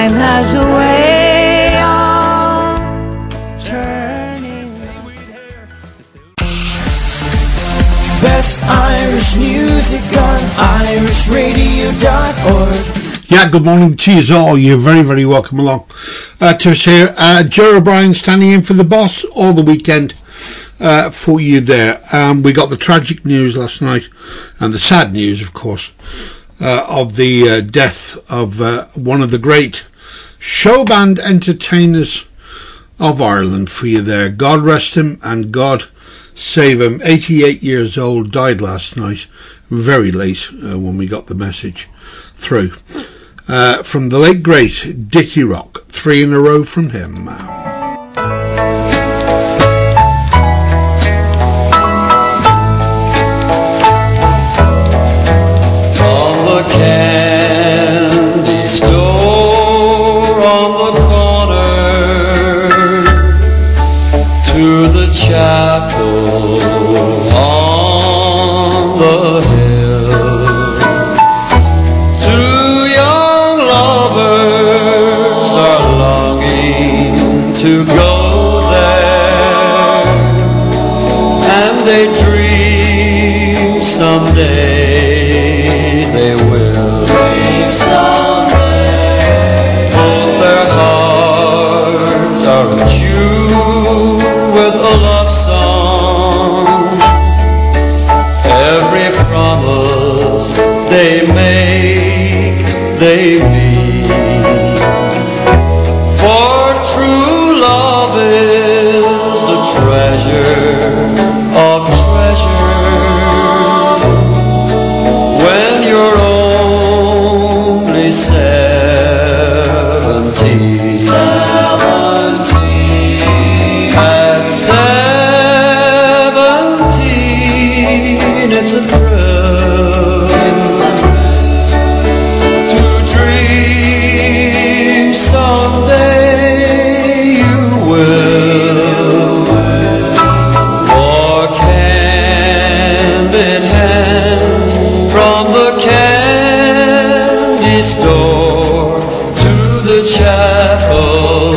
Time has a way of turning. Best Irish music on irishradio.org. Yeah, good morning to you all. You're very, very welcome along to us here. Ger O'Brien standing in for the boss all the weekend for you there. We got the tragic news last night, and the sad news, of course, of the death of one of the great show band entertainers of Ireland for you there. God rest him and God save him. 88 years old, died last night, very late when we got the message through. From the late great Dickie Rock, 3 in a row from him. From the candy store on the corner to the chapel on the hill, two young lovers are longing to go there, and they dream someday they will. Dream someday. Both their hearts are in tune with a love song. Every promise they make, they mean. For true love is the treasure of treasures. When you're only 17. At 17, it's a thrill to dream someday you will walk hand in hand from the candy store to the chapel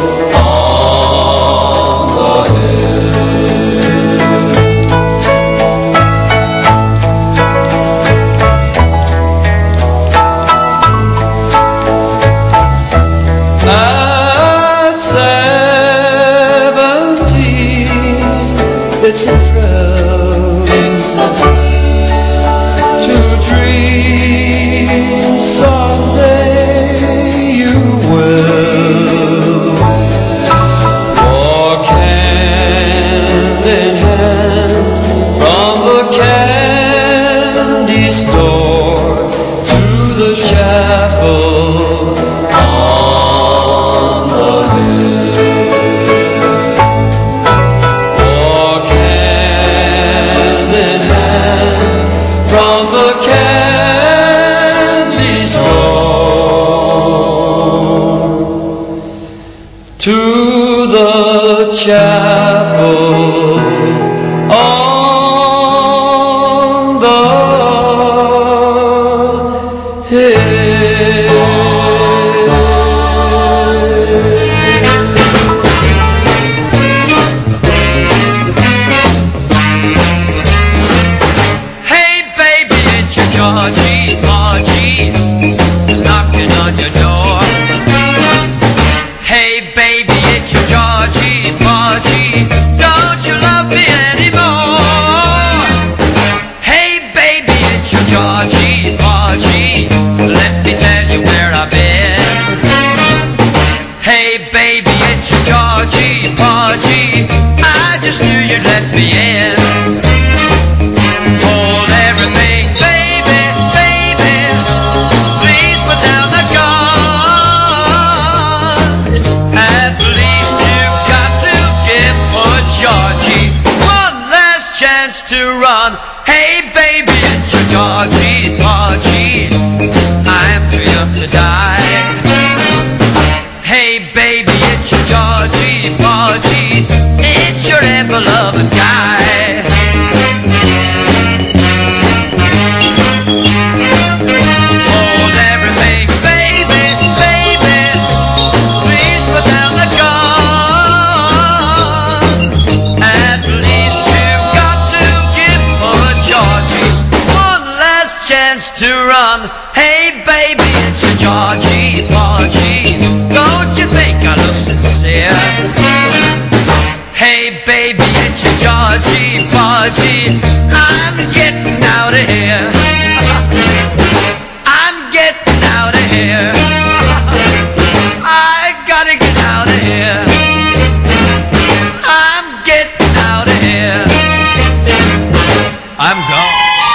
on the hill. At 17, it's a thrill. It's a thrill to dream someday you will walk hand in hand from the candy store to the chapel on the hill. Walk hand in hand from the candy store to the chapel on the hill. Hey baby, it's your Georgie, Margie, knocking on your door. Hey baby, it's your Georgie, Margie, don't you love me anymore? Hey baby, it's your Georgie, Margie, let me tell you where I've been. Hey baby, it's your Georgie, Margie, I just knew you'd let me in. Hold everything, baby, baby, please put down the gun. At least you've got to give poor Georgie one last chance to run. Hey baby, it's your Georgie, Margie, I'm too young to die. Hey baby, it's your Georgie, Margie, it's your ever-loving guy. Hold everything, baby, baby, run. Hey baby, it's your Georgie Porgy. Don't you think I look sincere? Hey baby, it's your Georgie Porgy. I'm getting out of here. I'm getting out of here. I gotta get out of here. I'm getting out of here. I'm gone.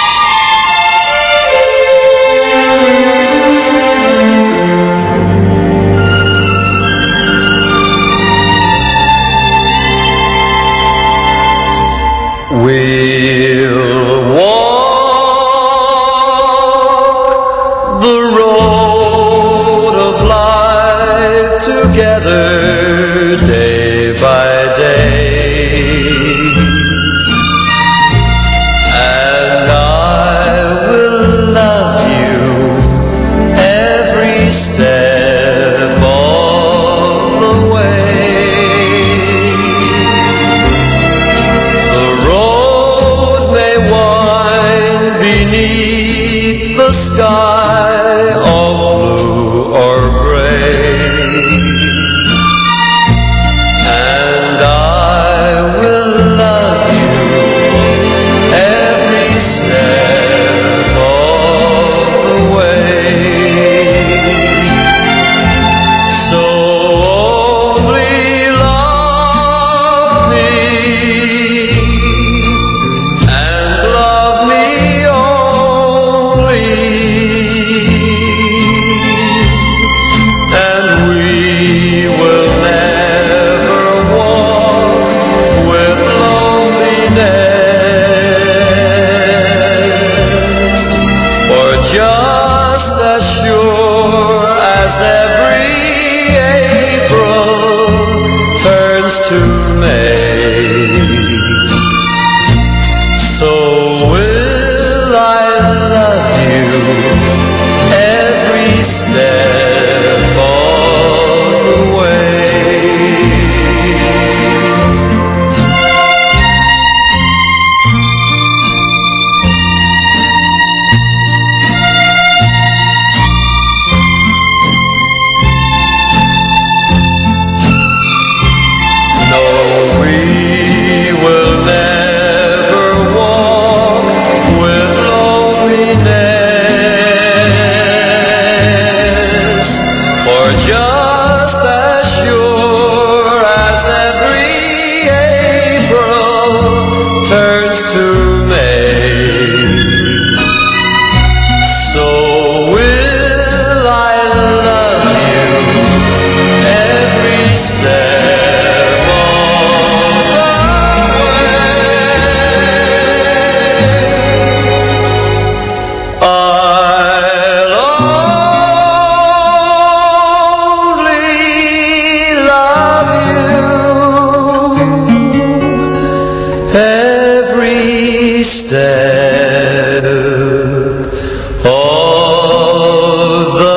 We'll walk the road of life together, day by day, and I will love you every step of the way. The road may wind beneath the sky of blue or gray, and I will love you every step of the way. So only love me, and love me only, and we will never walk with loneliness, for just as sure as every April turns to May, so will I love you every step of the way. No, we will never walk with loneliness, for just as sure as every April turns to May, so will I love you every step of the way. I'll only love you every step of the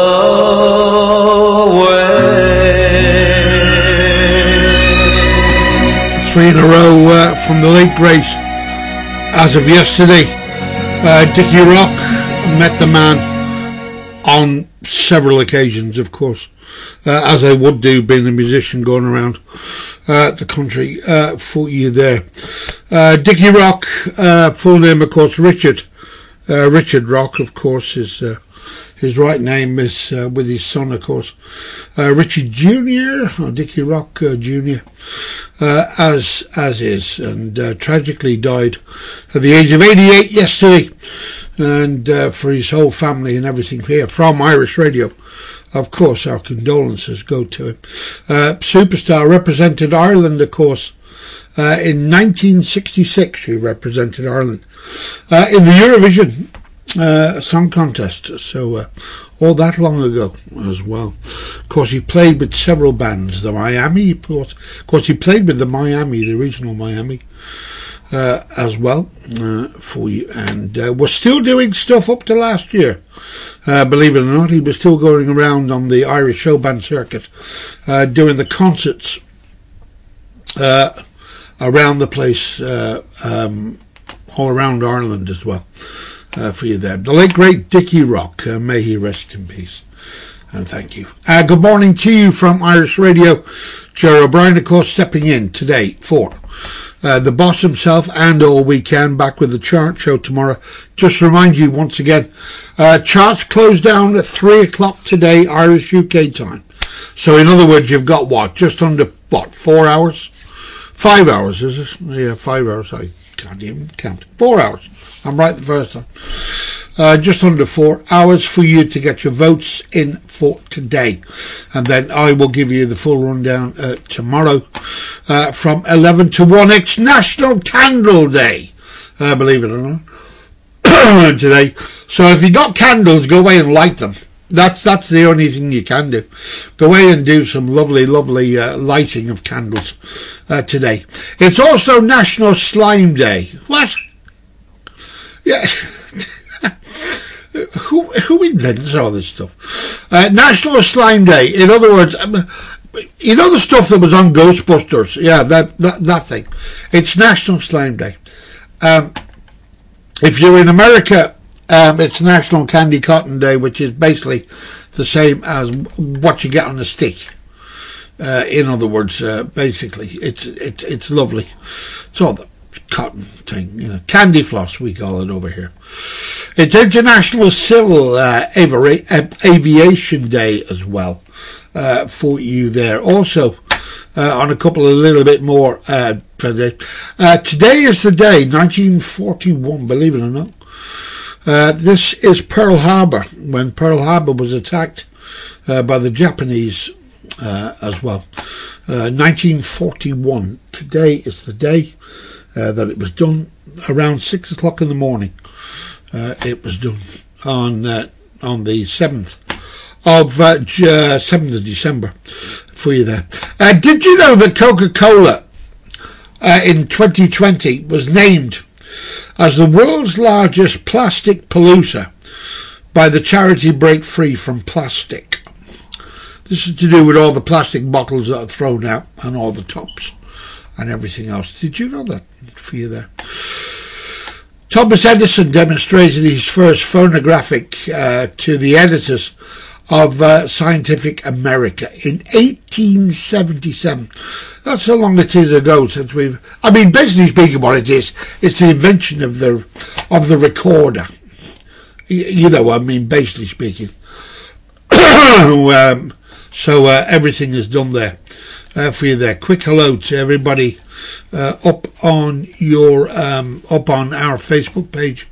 way. 3 in a row from the late great, as of yesterday, Dickie Rock. Met the man on several occasions, of course, as I would do, being a musician going around the country for you there. Dickie Rock, full name of course Richard Rock, of course. His right name is with his son, of course, Richard Jr. or Dickie Rock Jr. As is, and tragically died at the age of 88 yesterday. And for his whole family and everything here from Irish Radio, of course, our condolences go to him. Superstar, represented Ireland, of course, in 1966. He represented Ireland in the Eurovision Song Contest, so all that long ago as well. Of course, he played with several bands. The Miami, of course, he played with the Miami, the original Miami, as well, for you, and was still doing stuff up to last year. Believe it or not, he was still going around on the Irish show band circuit, doing the concerts around the place, all around Ireland as well. for you there. The late great Dickie Rock, may he rest in peace. And thank you. Good morning to you from Irish Radio. Jerry O'Brien, of course, stepping in today for the boss himself and all weekend. Back with the chart show tomorrow. Just to remind you once again, charts close down at 3 o'clock today, Irish UK time. So in other words, you've got just under 4 hours? 5 hours, is it? Yeah, 5 hours. I can't even count. 4 hours. I'm right the first time. Just under 4 hours for you to get your votes in for today. And then I will give you the full rundown tomorrow from 11 to 1. It's National Candle Day, believe it or not, today. So if you got candles, go away and light them. That's the only thing you can do. Go away and do some lovely lighting of candles today. It's also National Slime Day. What? Yeah. Who invents all this stuff? National Slime Day. In other words, you know the stuff that was on Ghostbusters? Yeah, that thing. It's National Slime Day. If you're in America, it's National Candy Cotton Day, which is basically the same as what you get on a stick. In other words, basically, it's lovely. It's all the cotton thing, candy floss we call it over here. It's International Civil Aviation Day as well for you there. Also, on a couple of little bit more today. Today is the day, 1941, believe it or not. This is Pearl Harbor, when Pearl Harbor was attacked by the Japanese as well. 1941. Today is the day that it was done, around 6 o'clock in the morning. It was done on the 7th of December for you there. Did you know that Coca-Cola in 2020 was named as the world's largest plastic polluter by the charity Break Free from Plastic? This is to do with all the plastic bottles that are thrown out and all the tops and everything else. Did you know that for you there? Thomas Edison demonstrated his first phonographic to the editors of Scientific America in 1877. That's how long it is ago since basically speaking what it is, it's the invention of the recorder. Basically speaking. So everything is done there for you there. Quick hello to everybody up on our Facebook page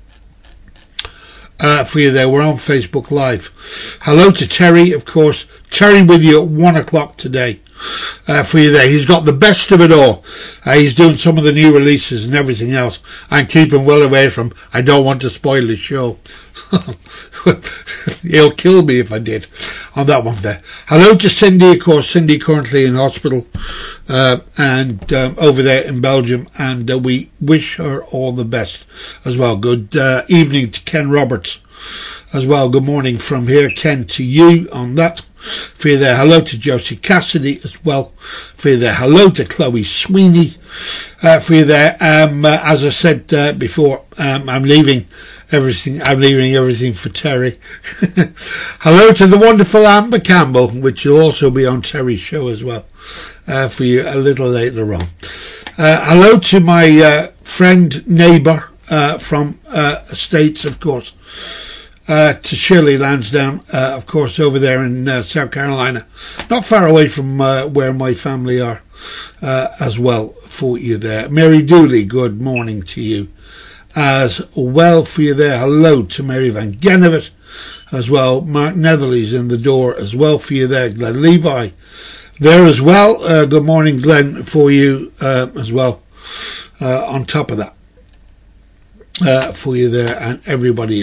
for you there. We're on Facebook Live. Hello to Terry, of course. Terry with you at 1 o'clock today for you there. He's got the best of it all. He's doing some of the new releases and everything else. I'm keeping well away from. I don't want to spoil his show. He'll kill me if I did on that one there. Hello to Cindy, of course. Cindy currently in hospital and over there in Belgium, and we wish her all the best as well. Good evening to Ken Roberts as well. Good morning from here, Ken, to you on that for you there. Hello to Josie Cassidy as well for you there. Hello to Chloe Sweeney for you there. As I said before, I'm leaving everything for Terry. Hello to the wonderful Amber Campbell, which will also be on Terry's show as well for you a little later on. Hello to my neighbour from States, of course, to Shirley Lansdowne, of course, over there in South Carolina, not far away from where my family are as well for you there. Mary Dooley, good morning to you as well for you there. Hello to Mary Van Genevitt as well. Mark Netherly's in the door as well for you there. Glenn Levi there as well. Good morning, Glenn, for you as well on top of that for you there and everybody.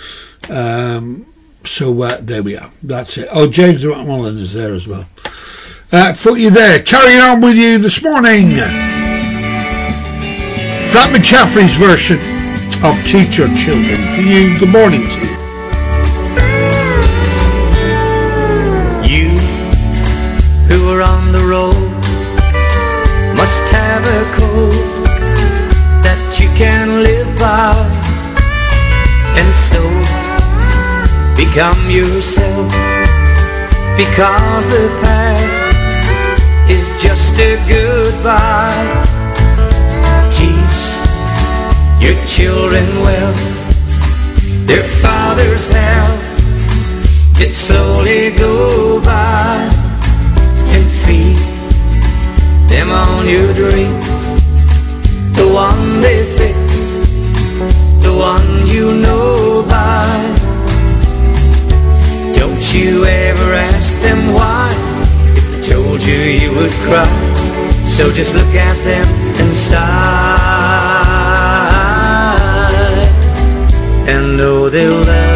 So there we are. That's it. Oh, James Mullen is there as well for you there. Carrying on with you this morning, Frank McCaffrey's version of Teach Your Children for you. Good morning to you. You who are on the road must have a code that you can live by. And so become yourself, because the past is just a goodbye. Teach your children well, their father's help did slowly go by, and feed them on your dreams, the one they fix, the one you know by. Don't you ever ask them why, if they told you you would cry. So just look at them and sigh, and know they'll love.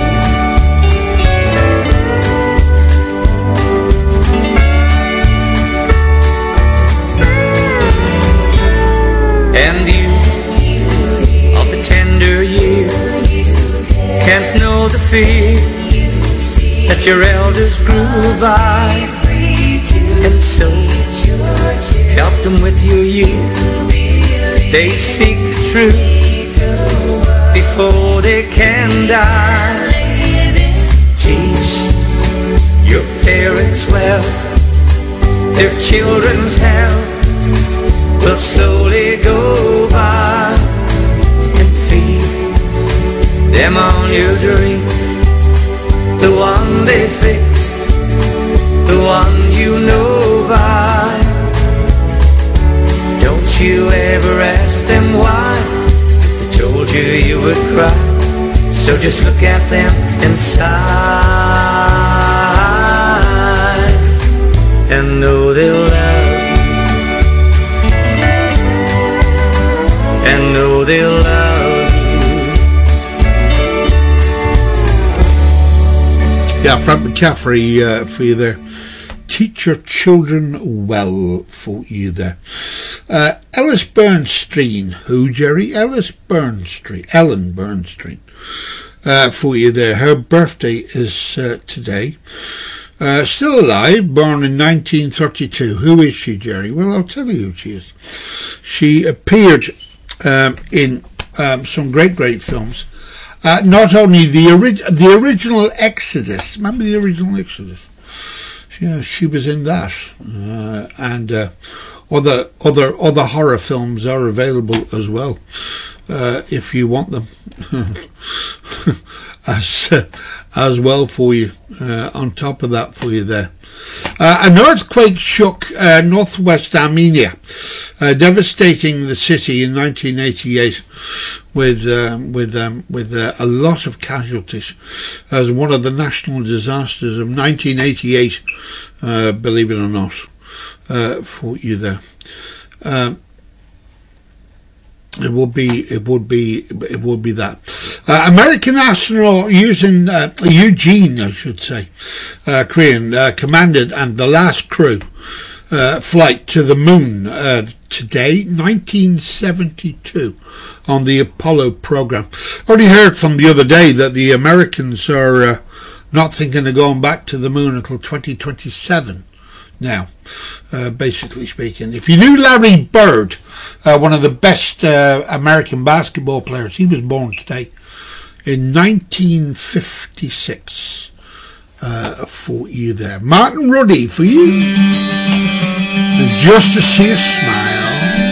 And you, of the tender years, can't know the fear that your elders grew by. And so help them with your youth, they seek the truth before they can die. Teach your parents well, their children's health will slowly go by, and feed them on your dreams, the one they fix, the one you know by. Don't you ever ask them why, if they told you you would cry. So just look at them and sigh, and know they'll love, and know they'll love. Yeah, Frank McCaffrey for you there. Teach your children well for you there. Ellis Bernstein. Who, Jerry? Ellen Bernstein. For you there. Her birthday is today. Still alive, born in 1932. Who is she, Jerry? Well, I'll tell you who she is. She appeared in some great films. Not only the original Exodus. Remember the original Exodus? Yeah, she was in that, and other horror films are available as well, if you want them, as well for you. On top of that, for you there. An earthquake shook northwest Armenia, devastating the city in 1988 with a lot of casualties, as one of the national disasters of 1988, believe it or not, for you there. It would be that. American astronaut Eugene, I should say, Korean, commanded and the last crew flight to the moon today, 1972, on the Apollo program. Already heard from the other day that the Americans are not thinking of going back to the moon until 2027. Now, basically speaking, if you knew Larry Bird, one of the best American basketball players, he was born today in 1956. For you there, Martin Ruddy for you, and just to see a smile.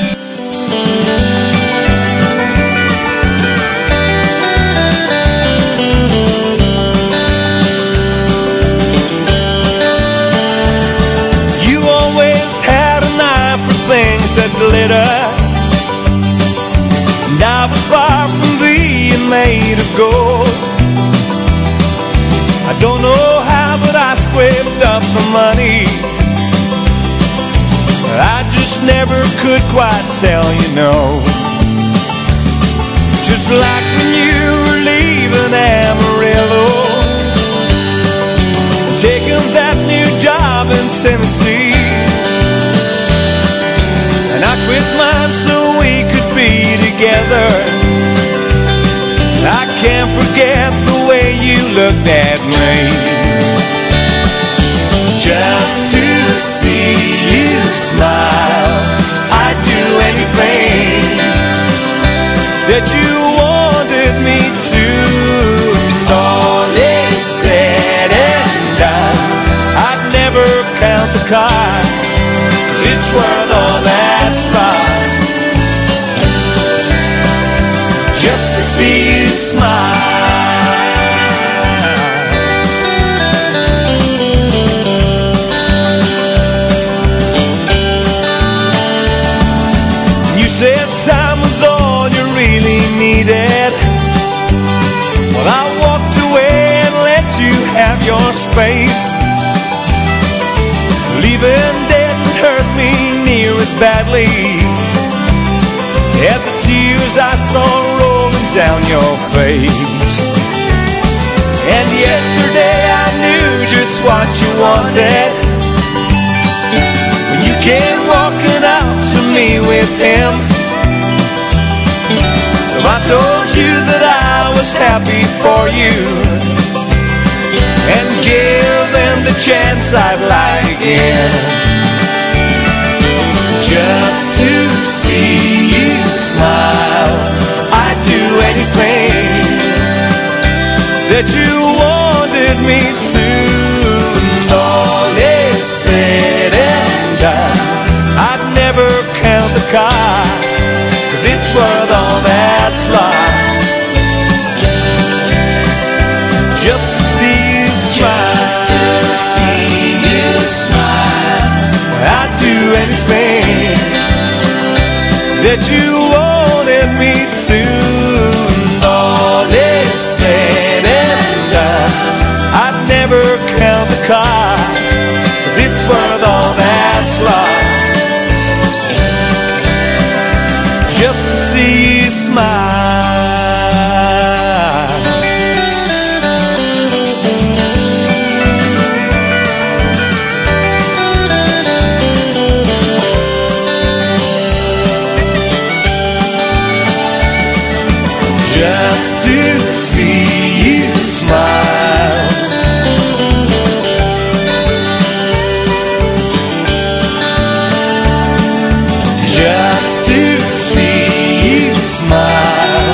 You always had an eye for things that glitter, and I was far from being made of gold. I don't know how, but I scraped up the money. I just never could quite tell, you know. Just like when you were leaving Amarillo, taking that new job in Tennessee, and I quit mine so we could be together. I can't forget the way you looked at me. Just to see you smile, I'd do anything that you wanted me to. never count the cost, 'cause it's worth all that's lost just to see you smile. You said time was all you really needed. Well, I walked away and let you have your space. Leaving didn't hurt me near as badly as the tears I saw rolling down your face. And yesterday I knew just what you wanted when you came walking out to me with him. So I told you that I was happy for you and give him the chance I'd lie again, just to see you smile. I'd do anything that you wanted me to. And all is said and done, I'd never count the cost, 'cause it's worth all that's lost just to see you smile. Just to see you smile. I'd do anything that you wanted me to. And all is said and done, I'd never count the cost, 'cause it's worth all that's lost just to see you smile. Just to see you smile. Just to see you smile.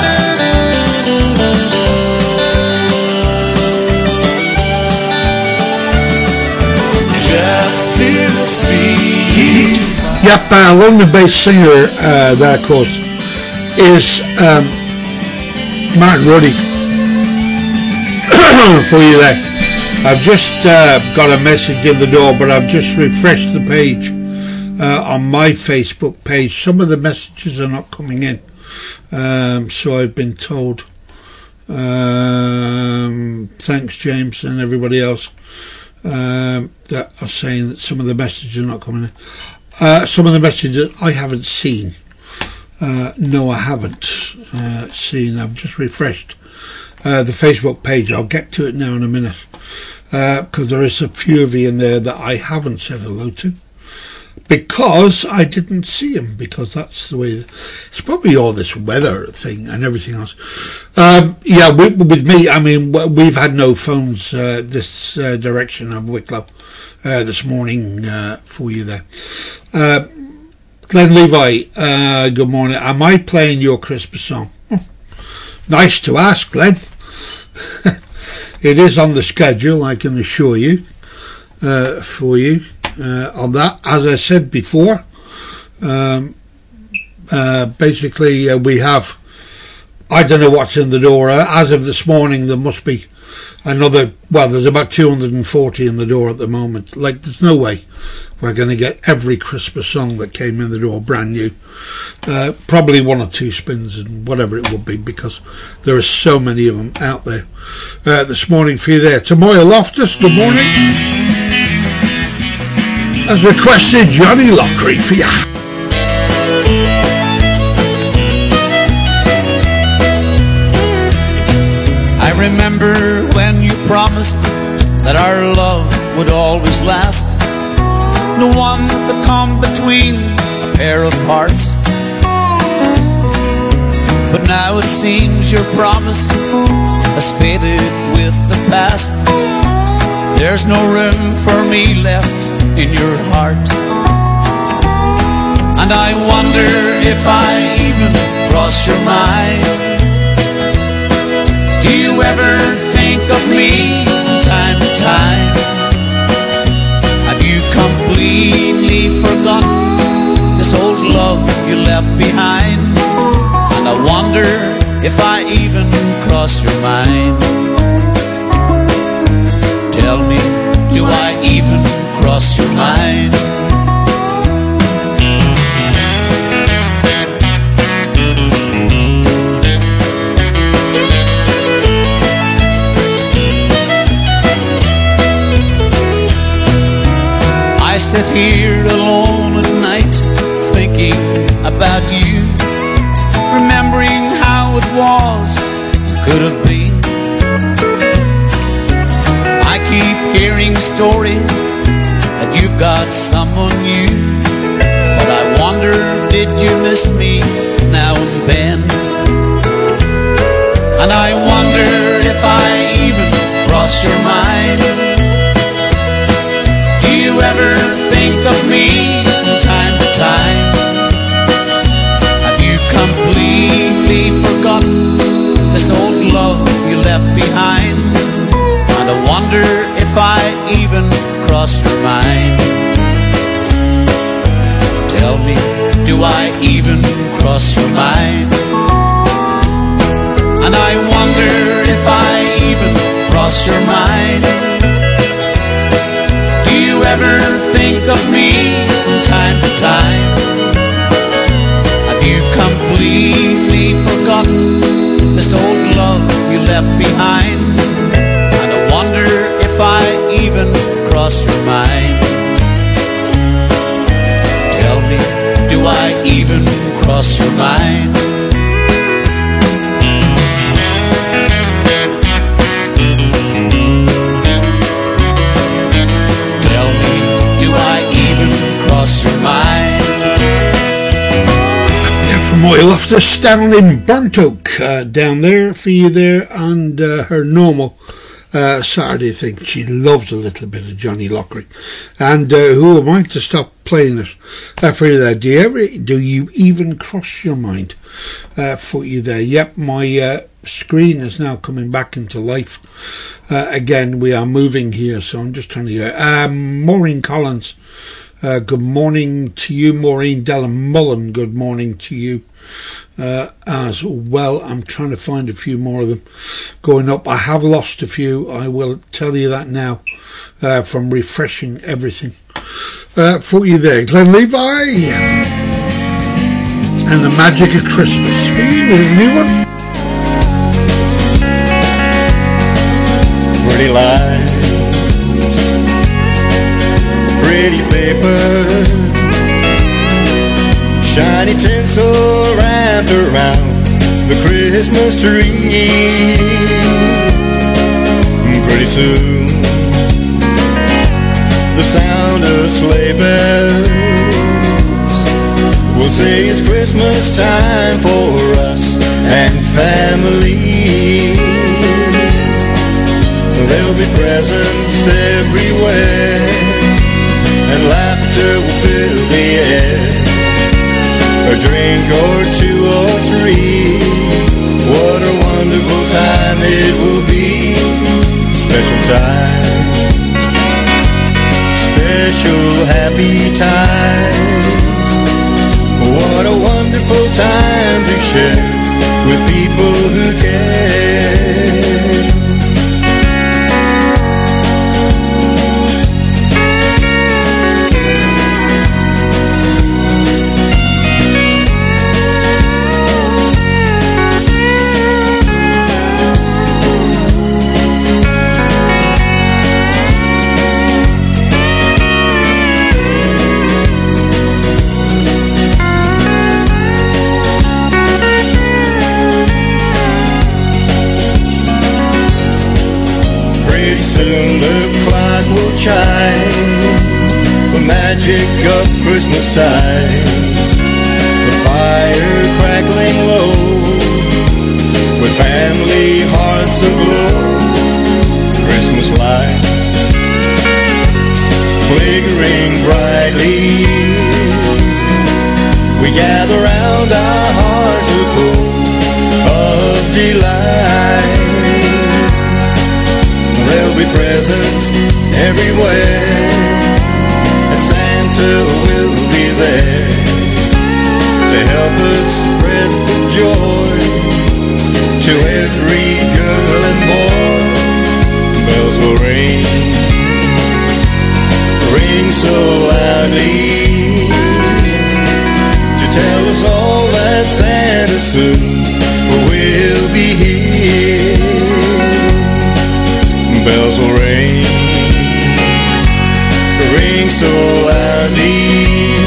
Just to see you smile. Yep, London based singer there, of course, is Martin Ruddy. For you there. I've just got a message in the door, but I've just refreshed the page on my Facebook page. Some of the messages are not coming in, so I've been told. Thanks, James, and everybody else that are saying that some of the messages are not coming in. Some of the messages I haven't seen. No, I haven't seen. I've just refreshed the Facebook page. I'll get to it now in a minute, because there is a few of you in there that I haven't said hello to because I didn't see them, because that's the way. It's probably all this weather thing and everything else. Yeah, with me, I mean, we've had no phones this direction of Wicklow this morning for you there. Glenn Levi, good morning. Am I playing your Christmas song? Oh, nice to ask, Glenn. It is on the schedule, I can assure you, for you on that. As I said before, basically we have, I don't know what's in the door. As of this morning, there must be another, well, there's about 240 in the door at the moment. Like, there's no way we're going to get every Christmas song that came in the door brand new. Probably one or two spins and whatever it would be, because there are so many of them out there this morning for you there. Tamoya Loftus, good morning. As requested, Johnny Lockery for ya. I remember when you promised that our love would always last. No one could come between a pair of hearts. But now it seems your promise has faded with the past. There's no room for me left in your heart. And I wonder if I even cross your mind. Do you ever think of me from time to time? I completely forgotten this old love you left behind. And I wonder if I even cross your mind. Tell me, do I even cross your mind? I sit here alone at night, thinking about you, remembering how it was and could have been. I keep hearing stories that you've got someone new, but I wonder, did you miss me now and then? And I wonder if I even cross your mind. Do you ever think of me from time to time? Have you completely forgotten this old love you left behind? And I wonder if I even cross your mind. Tell me, do I even cross your mind? And I wonder if I even cross your mind. Do you ever think of me from time to time? Have you completely forgotten this old love you left behind? And I wonder if I even cross your mind. Tell me, do I even cross your mind? Tell me, do I even cross your mind? From Oil After Stanley Burnt Oak down there for you there, and her normal Saturday thing. She loved a little bit of Johnny Lockery. And who am I to stop playing it for you there? Do you even cross your mind for you there? Yep, my screen is now coming back into life again. We are moving here, so I'm just trying to hear. Maureen Collins, good morning to you. Maureen Mullen, good morning to you as well. I'm trying to find a few more of them going up. I have lost a few, I will tell you that now, from refreshing everything for you there. Glenn Levi and the Magic of Christmas for you with a new one. Pretty lights, pretty paper, shiny tinsel wrapped around the Christmas tree. Pretty soon, the sound of sleigh bells will say it's Christmas time for us and family. There'll be presents everywhere, and laughter will fill the air. A drink or two or three, what a wonderful time it will be. Special time, special happy time. What a wonderful time to share with people who care. The magic of Christmas time, the fire crackling low, with family hearts aglow. Christmas lights flickering brightly, we gather round, our hearts are full of delight. There'll be presents everywhere, and Santa so loudly to tell us all that Santa soon will be here. Bells will ring so loudly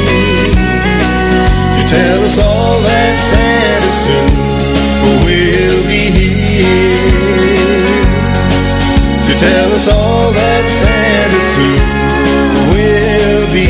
to tell us all that Santa soon will be here. To tell us all that Santa soon will be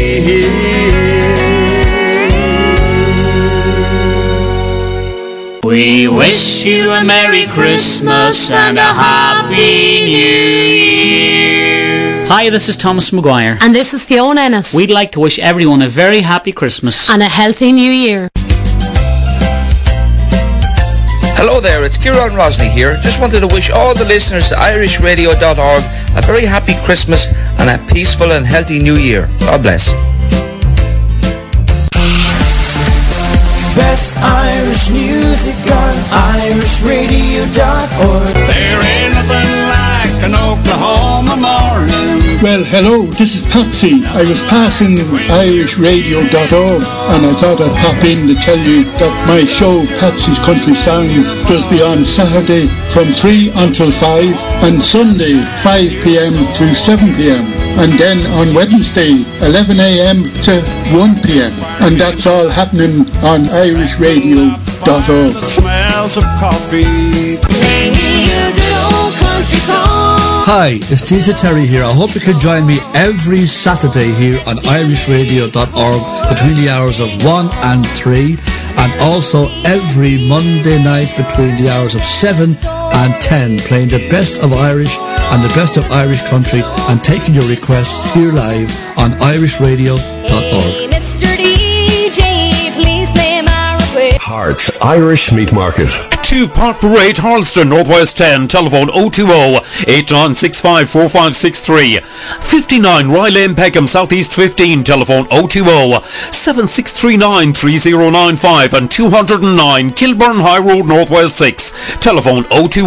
here. We wish you a Merry Christmas and a Happy New Year. Hi, this is Thomas Maguire. And this is Fiona Ennis. We'd like to wish everyone a very happy Christmas. And a healthy New Year. Hello there, it's Kieran Rosney here. Just wanted to wish all the listeners at irishradio.org a very happy Christmas and a peaceful and healthy New Year. God bless. Best Irish music on irishradio.org. There ain't nothing like an Oklahoma morning. Well, hello, this is Patsy. I was passing irishradio.org and I thought I'd pop in to tell you that my show, Patsy's Country Songs, does be on Saturday from 3 until 5 and Sunday 5 p.m. to 7 p.m. and then on Wednesday 11 a.m. to 1 p.m. and that's all happening on irishradio.org. Smells of coffee. Play me a good old country song. Hi, it's DJ Terry here. I hope you can join me every Saturday here on irishradio.org between the hours of 1 and 3 and also every Monday night between the hours of 7 and 10 playing the best of Irish and the best of Irish country and taking your requests here live on irishradio.org. Hey, Mr. DJ, please play my request. Hearts Irish Meat Market. 2 Park Parade, Harleston, Northwest 10, telephone 020-8965-4563. 59 Rye Lane, Peckham, Southeast 15, telephone 020-7639-3095 and 209 Kilburn High Road, Northwest 6, telephone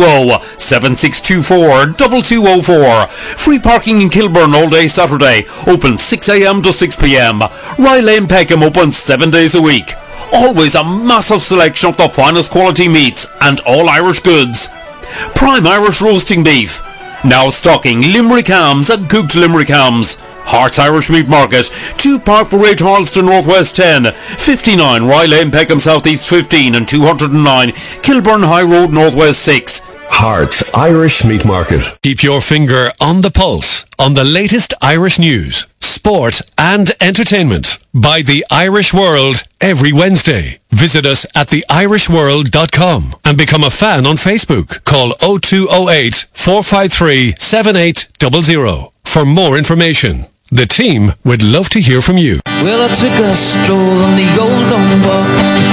020-7624-2204. Free parking in Kilburn all day Saturday, open 6 a.m. to 6 p.m. Rye Lane, Peckham, open 7 days a week. Always a massive selection of the finest quality meats and all Irish goods. Prime Irish roasting beef. Now stocking Limerick hams and cooked Limerick hams. Hearts Irish Meat Market, 2 Park Parade, Harleston, Northwest 10, 59 Rye Lane, Peckham, Southeast 15 and 209 Kilburn High Road, Northwest 6. Hearts Irish Meat Market. Keep your finger on the pulse on the latest Irish news, sport and entertainment by The Irish World every Wednesday. Visit us at theirishworld.com and become a fan on Facebook. Call 0208 453 7800 for more information. The team would love to hear from you. Well, I took a stroll on the old Don Walk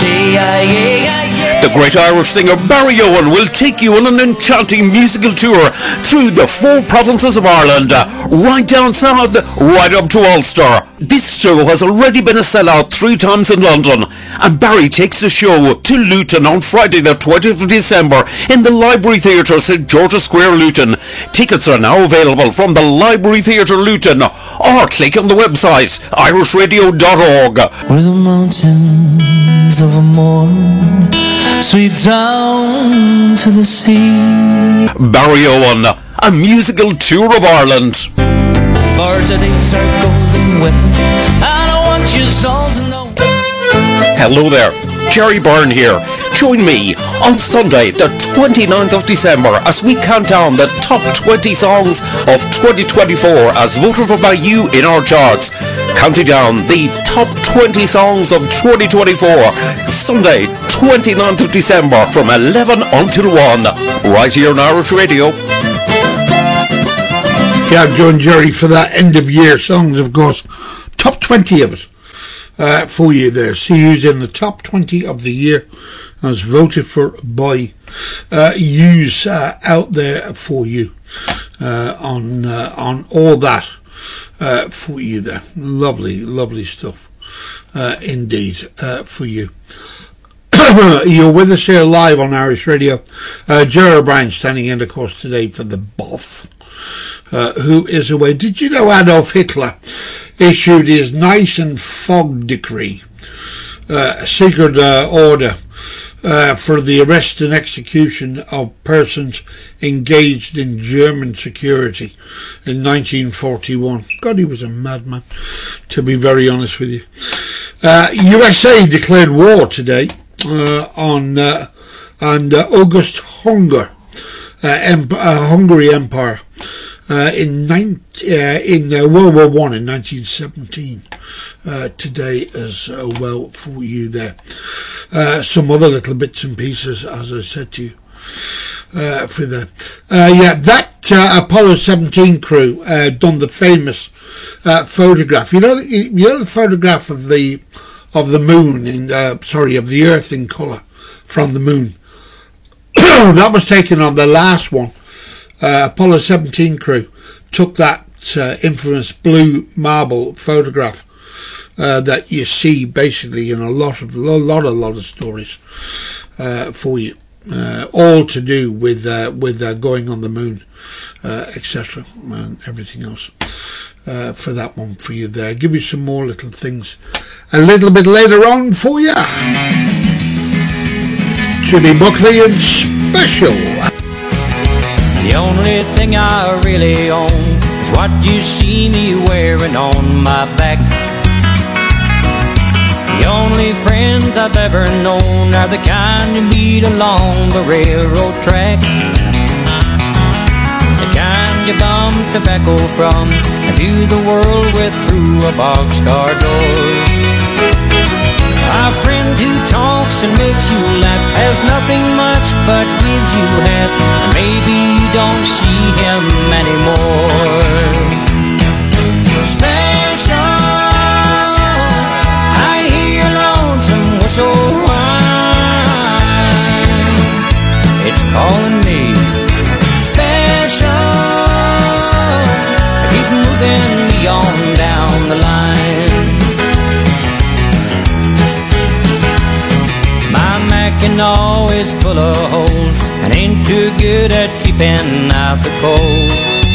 today. The great Irish singer Barry Owen will take you on an enchanting musical tour through the 4 provinces of Ireland, right down south, right up to Ulster. This show has already been a sellout 3 times in London, and Barry takes the show to Luton on Friday the 20th of December in the Library Theatre, St George's Square, Luton. Tickets are now available from the Library Theatre, Luton, or click on the website irishradio.org. Where the mountains of a morn sweep down to the sea. Barry Owen, a musical tour of Ireland. For today's our golden wedding, I don't want you all to know. Hello there, Jerry Byrne here. Join me on Sunday the 29th of December as we count down the top 20 songs of 2024 as voted for by you in our charts. Counting down the top 20 songs of 2024, Sunday 29th of December from 11 until 1, right here on Irish Radio. Yeah, John Jerry for that end of year songs, of course. Top 20 of it for you there. See who's in the top 20 of the year as voted for by yous out there for you on all that for you there. Lovely stuff indeed for you. You're with us here live on Irish Radio. Gerard O'Brien standing in, of course, today for the boss. who is away. Did you know Adolf Hitler issued his Nice-and-Fog decree, a secret order for the arrest and execution of persons engaged in German security in 1941. God, he was a madman, to be very honest with you. USA declared war today on August Hungary Empire in World War I in 1917. Today as well for you there. Some other little bits and pieces, as I said to you, for the that Apollo 17 crew done the famous photograph. You know the photograph of the moon in of the Earth in colour from the moon. That was taken on the last one. Apollo 17 crew took that infamous blue marble photograph that you see basically in a lot of stories for you, all to do with going on the moon, etc. and everything else. For that one for you there. Give you some more little things a little bit later on for you. Jimmy Buckley and Special. The only thing I really own is what you see me wearing on my back. The only friends I've ever known are the kind you meet along the railroad track, the kind you bum tobacco from and view the world with through a boxcar door. A friend who talks and makes you laugh has nothing much but gives you half, and maybe you don't see him anymore. Special, I hear lonesome whistle whine. It's calling me. Special, keep moving me on down the line. And always full of holes and ain't too good at keeping out the cold.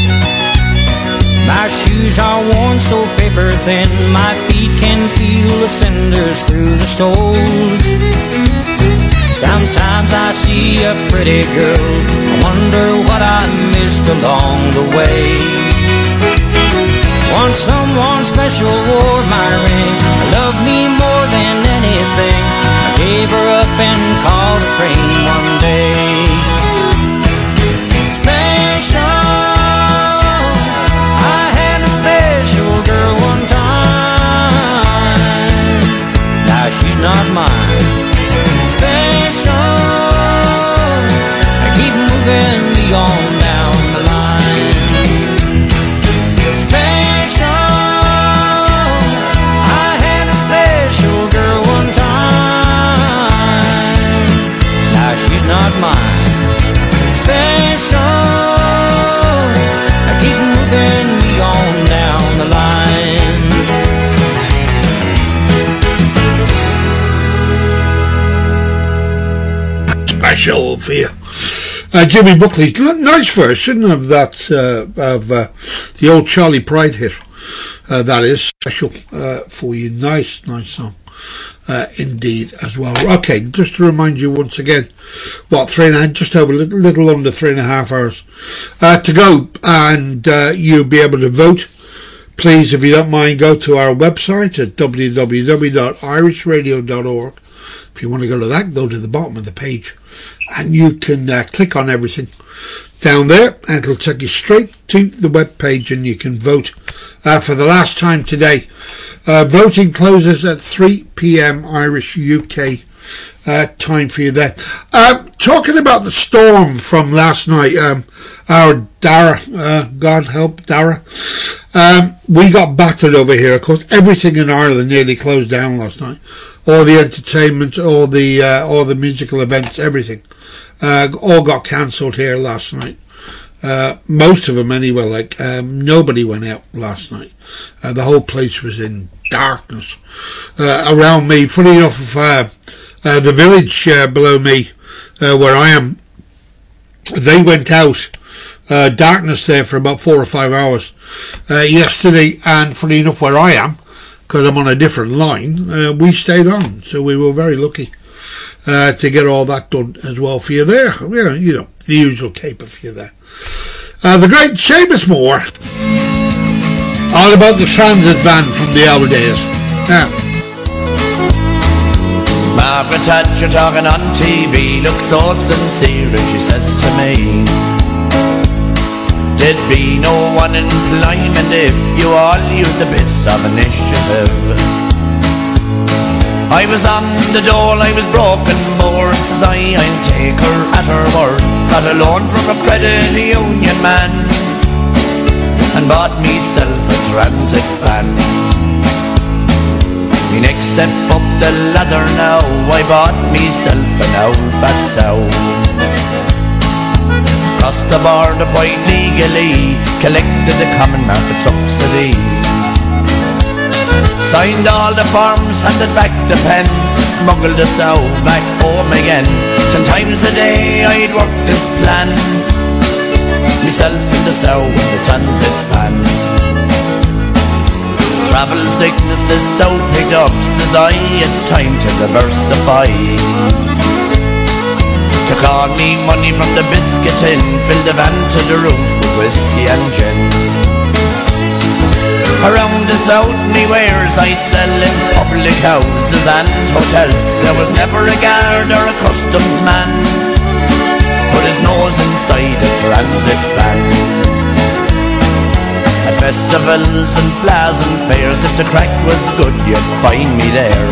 My shoes are worn so paper thin, my feet can feel the cinders through the soles. Sometimes I see a pretty girl, I wonder what I missed along the way. Once someone special wore my ring, loved me more than anything. Gave her up and called a train one day. Special, I had a special girl one time. Now she's not mine. Special, I keep moving me on down the line. Special, I had a special girl one time. She's not mine. Special, I keep moving me on down the line. Special for you. Jimmy Buckley, nice version of that of the old Charlie Pride hit. That is Special for you. Nice song. Indeed as well. Okay, just to remind you once again, just over little under 3.5 hours to go, and you'll be able to vote. Please, if you don't mind, go to our website at www.irishradio.org. If you want to go to that, go to the bottom of the page and you can click on everything down there and it'll take you straight to the web page and you can vote for the last time today. Voting closes at 3 p.m. Irish UK time for you there. Talking about the storm from last night, our Dara, God help Dara, we got battered over here. Of course, everything in Ireland nearly closed down last night. All the entertainment, all the musical events, everything, all got cancelled here last night. Most of them anyway. Nobody went out last night. The whole place was in darkness around me. Funny enough, the village below me, where I am, they went out darkness there for about 4 or 5 hours yesterday, and funny enough, where I am, because I'm on a different line, we stayed on, so we were very lucky to get all that done as well for you there. You know, the usual caper for you there. The great Seamus Moore, all about the transit van from the old days. Now, Margaret Thatcher talking on TV looks so sincere as she says to me, there'd be no unemployment if you all used a bit of initiative. I was on the dole, I was broken more, says I'll take her at her word. Got a loan from a credit union man and bought myself a transit van. My next step up the ladder now, I bought myself an old fat sow. Crossed the border quite legally, collected the common market subsidy. Signed all the forms, handed back the pen, smuggled the sow back home again. 10 times a day I'd work this plan, myself in the sow in the transit van. Travel sickness is so picked up, says I, it's time to diversify. Took all me money from the biscuit tin, filled the van to the roof with whiskey and gin. Around the south me wares I'd sell in public houses and hotels. There was never a guard or a customs man put his nose inside a transit van. At festivals and flowers and fairs, if the crack was good, you'd find me there.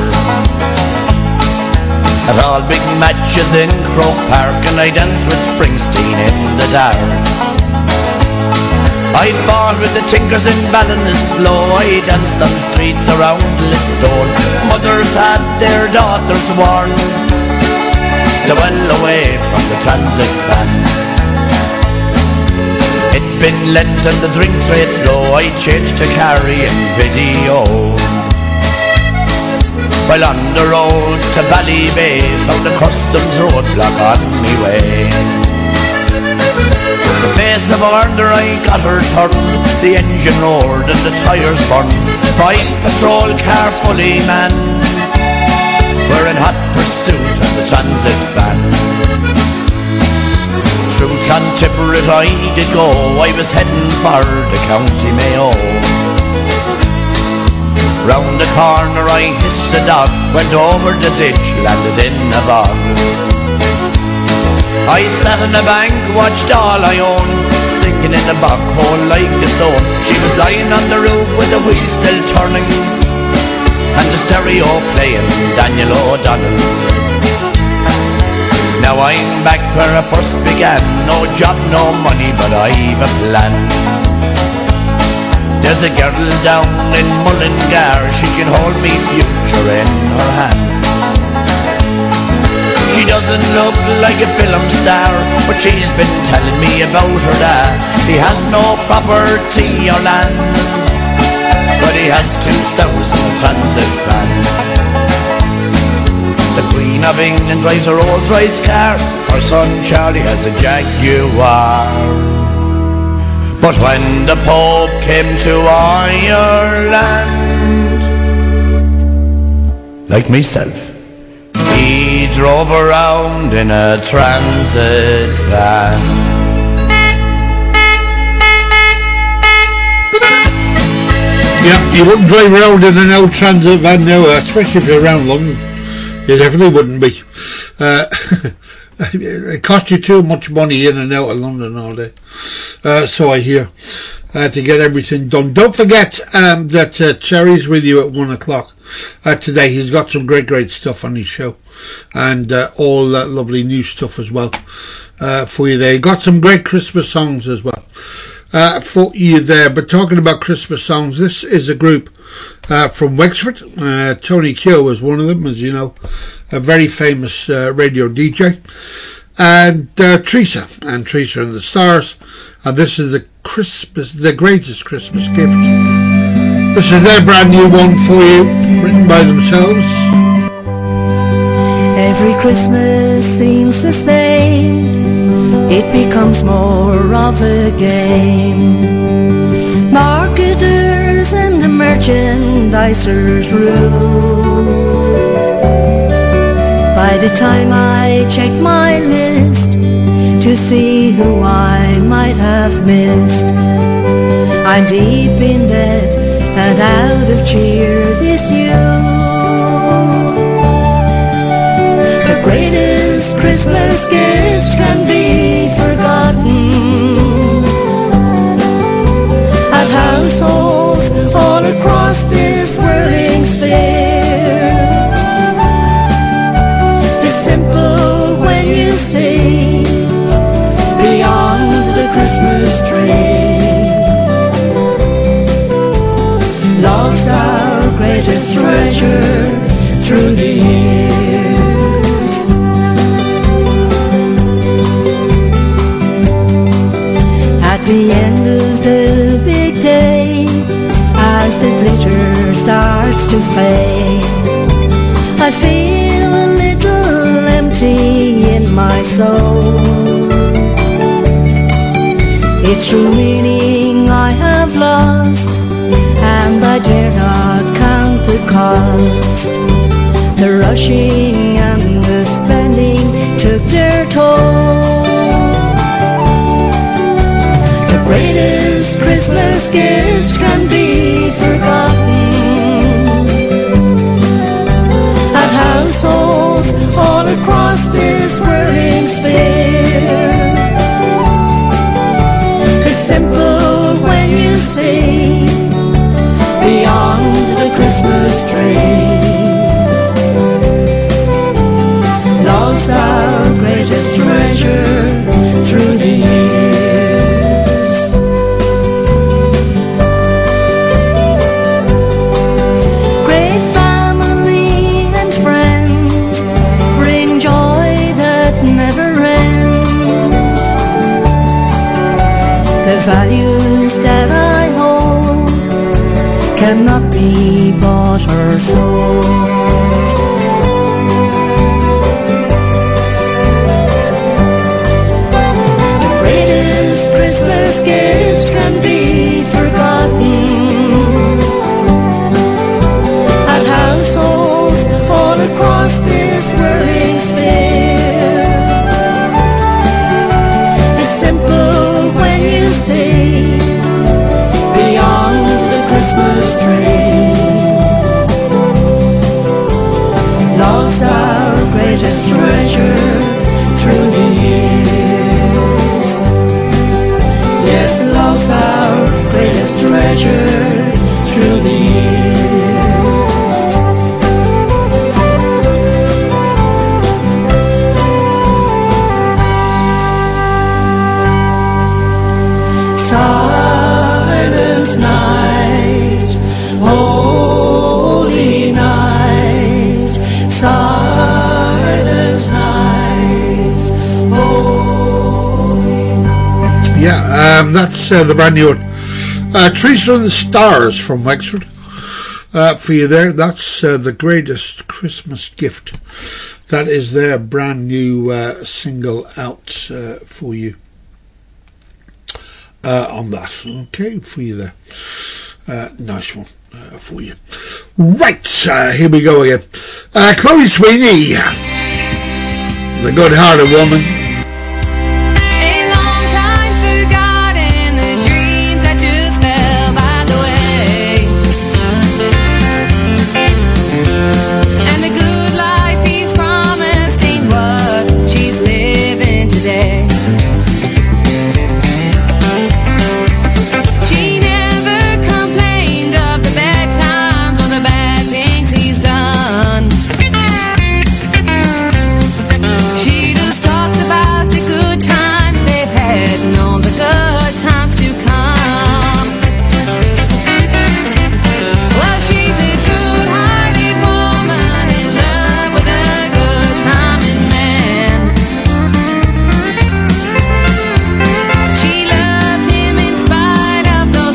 At all big matches in Croke Park, and I danced with Springsteen in the dark. I fought with the tinkers in Ballinasloe, I danced on the streets around Listowel. Mothers had their daughters warned, stay well away from the transit van. It'd been Lent and the drinks rates low, I changed to carrying video. While on the road to Ballybay, found a customs roadblock on me way. The face of order I got her turned, the engine roared and the tyres burned. 5 patrol cars fully manned, we're in hot pursuit of the transit van. Through Clontiburit I did go, I was heading for the County Mayo. Round the corner I hissed a dog, went over the ditch, landed in a bog. I sat on the bank, watched all I own, sinking in the bog hole like a stone. She was lying on the roof with the wheel still turning, and the stereo playing Daniel O'Donnell. Now I'm back where I first began, no job, no money, but I've a plan. There's a girl down in Mullingar, she can hold me future in her hand. She doesn't look like a film star, but she's been telling me about her dad. He has no property or land, but he has 2 sows in a transit van. The Queen of England drives a Rolls-Royce car, her son Charlie has a Jaguar. But when the Pope came to Ireland, like myself, he drove around in a transit van. Yeah, you wouldn't drive around in an old transit van now, especially if you're around London. You definitely wouldn't be. It cost you too much money in and out of London all day. So I hear, to get everything done. Don't forget that Cherry's with you at 1 o'clock today. He's got some great stuff on his show, and all that lovely new stuff as well for you there. He got some great Christmas songs as well for you there. But talking about Christmas songs, this is a group from Wexford. Tony Keogh was one of them, as you know, a very famous radio DJ, and Teresa and the Stars, and this is the greatest Christmas gift. This is their brand new one for you, written by themselves. Every Christmas seems to say it becomes more of a game. Marketers and the merchandisers rule. By the time I check my list to see who I might have missed, I'm deep in debt and out of cheer this year. The greatest Christmas gift can be forgotten at households all across this whirling sphere. It's simple when you see beyond the Christmas tree. Love's our greatest treasure through the years. At the end of the big day, as the glitter starts to fade, I feel a little empty in my soul. It's true meaning I have lost, and I dare not count the cost. The rushing and the spending took their toll. The greatest Christmas gift can be forgotten at households all across this whirling sphere. It's simple when you see beyond the Christmas tree. Love's our greatest treasure through the years. Great family and friends bring joy that never ends. The values that I hold cannot be bought or sold. The greatest Christmas gift can be forgotten at households all across this whirling sphere. It's simple when you see beyond the Christmas tree. Love's our greatest treasure through the years. Yes, love's our greatest treasure through the years. Silent night, holy night, silent night, holy night. Yeah, that's the brand new one. Teresa and the Stars from Wexford for you there. That's the greatest Christmas gift. That is their brand new single out for you. On that, okay, for you there. Nice one for you. Right, here we go again. Chloe Sweeney, the good-hearted woman. A long time forgotten, the dreams that just fell by the way, and the good life he's promised ain't what she's living today.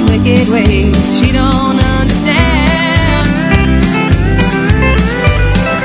Ways she don't understand.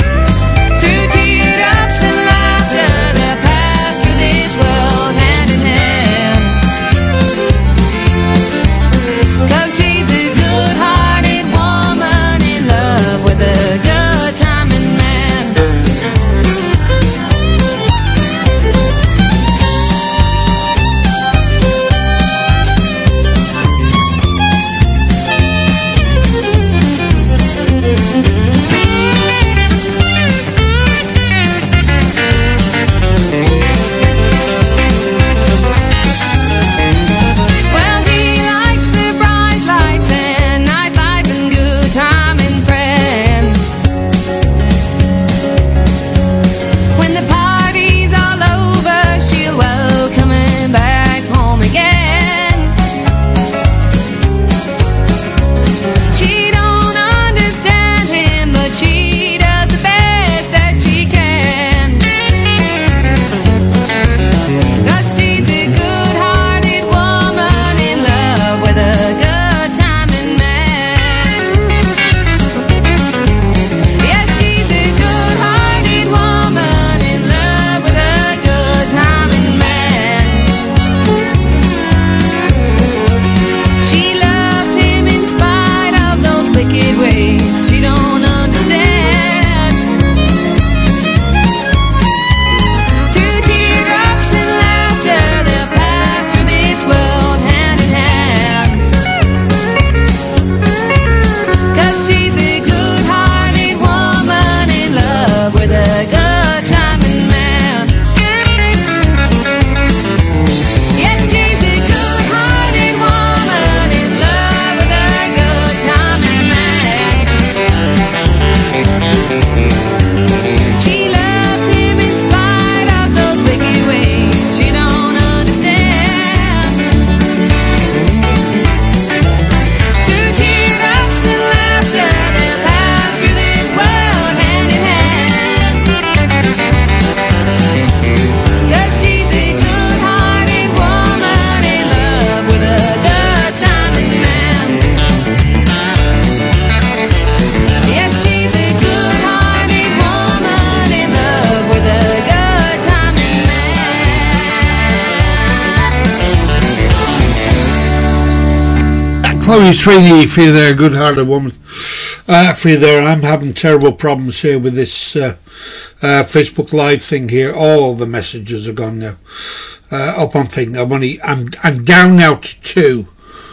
Chloe Sweeney, for you there, good-hearted woman. For you there, I'm having terrible problems here with this Facebook Live thing here. All the messages are gone now. Up on thing. I'm down now to 2.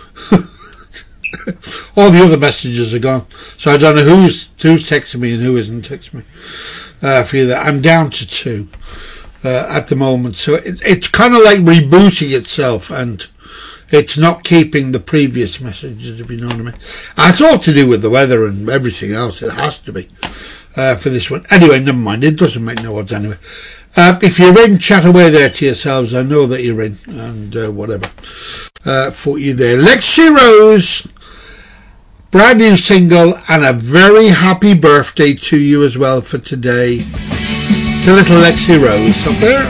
All the other messages are gone, so I don't know who's texting me and who isn't texting me. For you there, I'm down to 2 at the moment. So it's kind of like rebooting itself, and it's not keeping the previous messages, if you know what I mean. It's all to do with the weather and everything else. It has to be for this one. Anyway, never mind. It doesn't make no odds anyway. If you're in, chat away there to yourselves. I know that you're in, and whatever. For you there. Lexi Rose, brand new single, and a very happy birthday to you as well for today. To little Lexi Rose up there.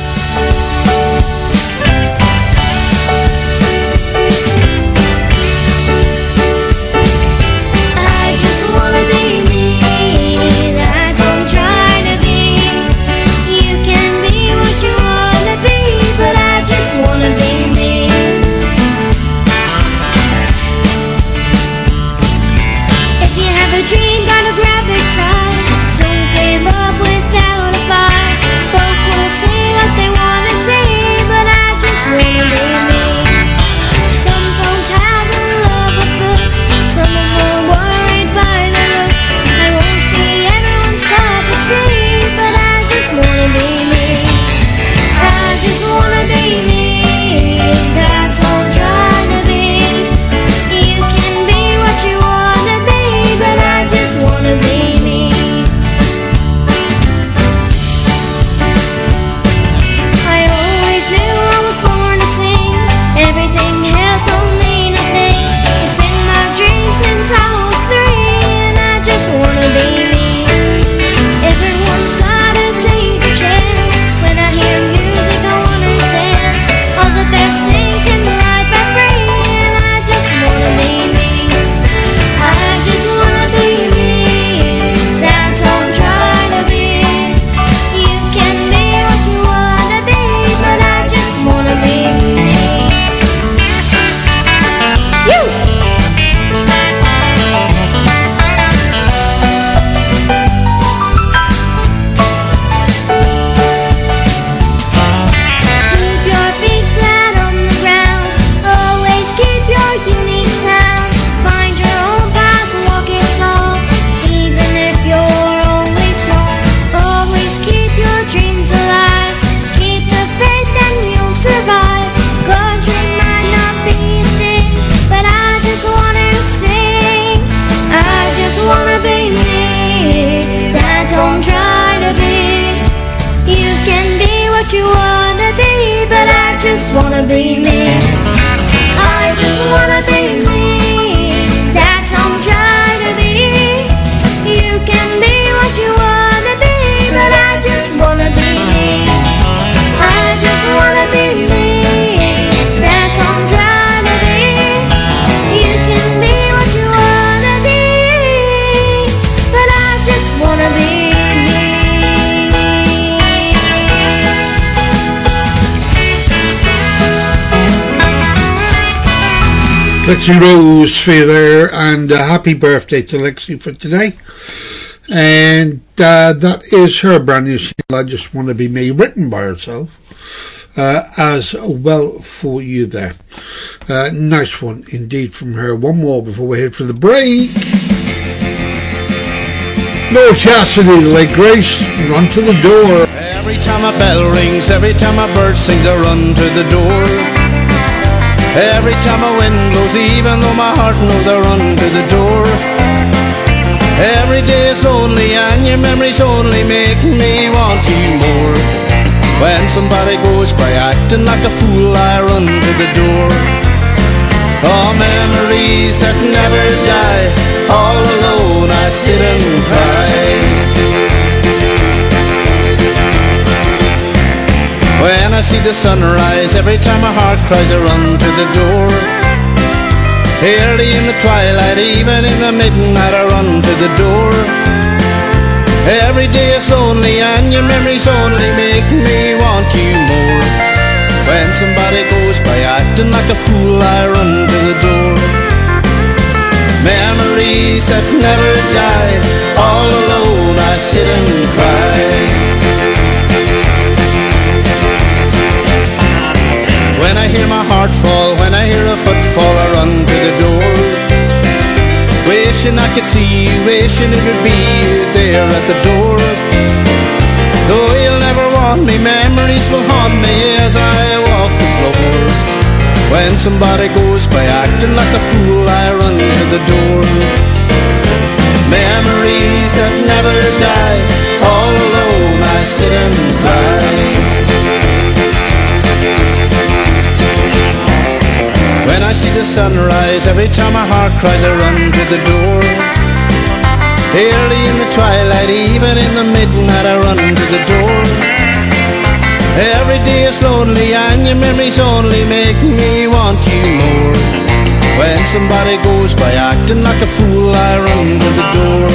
Lexi Rose for you there, and happy birthday to Lexi for today. And that is her brand new single, I Just Want to Be Me, written by herself as well for you there. Nice one indeed from her. One more before we head for the break. Lord Cassidy, the late Grace, Run to the Door. Every time a bell rings, every time a bird sings, I run to the door. Every time a wind blows, even though my heart knows, I run to the door. Every day is lonely and your memories only make me want you more. When somebody goes by acting like a fool, I run to the door. Oh, memories that never die, all alone I sit and cry. When I see the sunrise, every time my heart cries, I run to the door. Early in the twilight, even in the midnight, I run to the door. Every day is lonely and your memories only make me want you more. When somebody goes by acting like a fool, I run to the door. memories that never die. All alone I sit and cry. When I hear my heart fall, when I hear a footfall, I run to the door, wishing I could see you, wishing it would be you there at the door. Though you'll never want me, memories will haunt me as I walk the floor. When somebody goes by acting like a fool, I run to the door. Memories that never die, all alone I sit and cry. When I see the sunrise, every time my heart cries, I run to the door. Early in the twilight, even in the midnight, I run to the door. Every day is lonely and your memories only make me want you more. When somebody goes by acting like a fool, I run to the door.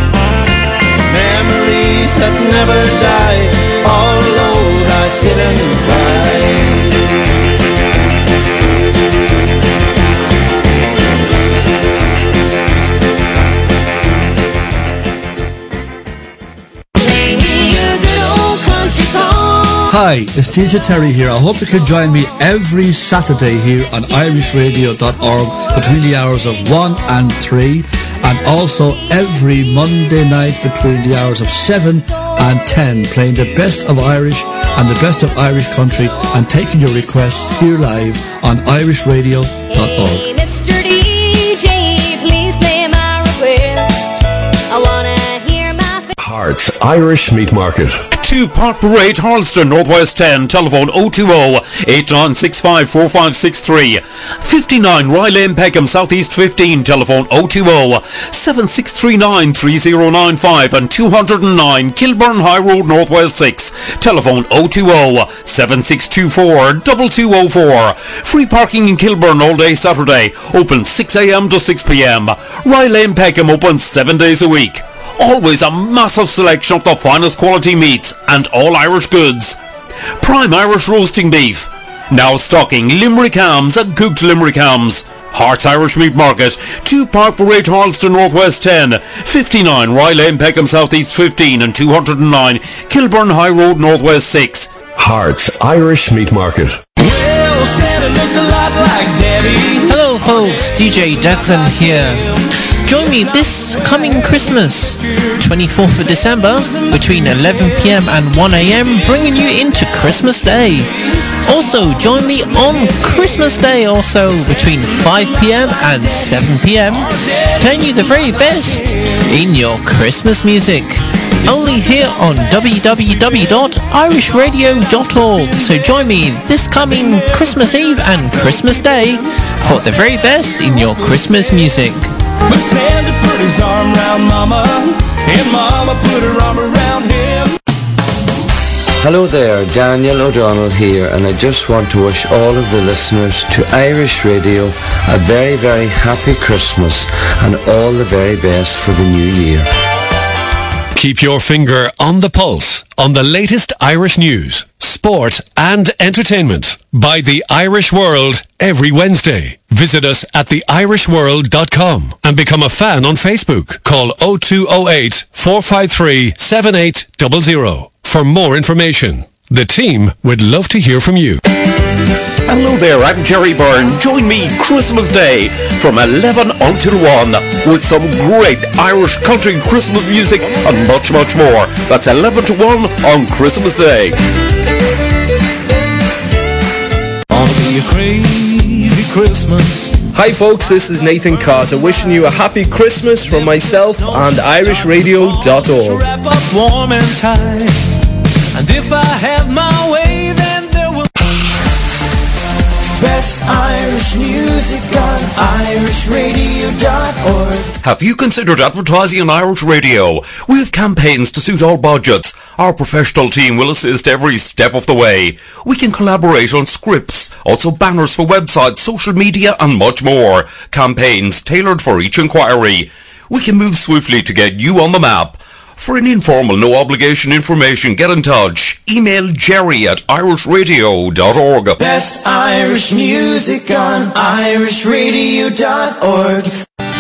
Memories that never die, all alone I sit and cry. Hi, it's DJ Terry here. I hope you can join me every Saturday here on irishradio.org between the hours of 1 and 3, and also every Monday night between the hours of 7 and 10, playing the best of Irish and the best of Irish country and taking your requests here live on irishradio.org. Hey, Mr. DJ, please play my request. I wanna hear my Hearts Irish Meat Market. 2 Park Parade, Harleston, Northwest 10, telephone 020-8965-4563. 59 Rye Lane, Peckham, Southeast 15, telephone 020-7639-3095, and 209 Kilburn High Road, Northwest 6, telephone 020-7624-2204. Free parking in Kilburn all day Saturday, open 6 a.m. to 6 p.m. Rye Lane, Peckham, open 7 days a week. Always a massive selection of the finest quality meats and all Irish goods. Prime Irish roasting beef. Now stocking Limerick hams and cooked Limerick hams. Hearts Irish Meat Market, 2 Park Parade, Harleston, Northwest 10, 59 Rye Lane, Peckham, Southeast 15, and 209 Kilburn High Road, Northwest 6. Hearts Irish Meat Market. Well, Santa looked a lot like Daddy. Hello folks, DJ Declan here. Join me this coming Christmas, 24th of December, between 11 p.m. and 1 a.m, bringing you into Christmas Day. Also, join me on Christmas Day, also between 5 p.m. and 7 p.m, playing you the very best in your Christmas music. Only here on www.irishradio.org. So join me this coming Christmas Eve and Christmas Day for the very best in your Christmas music. But Santa put his arm around Mama, and Mama put her arm around him. Hello there, Daniel O'Donnell here, and I just want to wish all of the listeners to Irish Radio a very, very happy Christmas and all the very best for the new year. Keep your finger on the pulse on the latest Irish news, sport and entertainment by The Irish World every Wednesday. Visit us at theirishworld.com and become a fan on Facebook. Call 0208 453 7800 for more information. The team would love to hear from you. Hello there, I'm Jerry Byrne. Join me Christmas Day from 11 until 1 with some great Irish country Christmas music and much, much more. That's 11 to 1 on Christmas Day. Gonna be a crazy Christmas. Hi folks, this is Nathan Carter wishing you a happy Christmas from myself and irishradio.org. Wrap up warm and tight. And if I have my way, then there will best Irish music on irishradio.org. Have you considered advertising on Irish Radio? We have campaigns to suit all budgets. Our professional team will assist every step of the way. We can collaborate on scripts, also banners for websites, social media and much more. Campaigns tailored for each inquiry. We can move swiftly to get you on the map. For an informal, no-obligation information, get in touch. Email jerry@irishradio.org. Best Irish music on irishradio.org.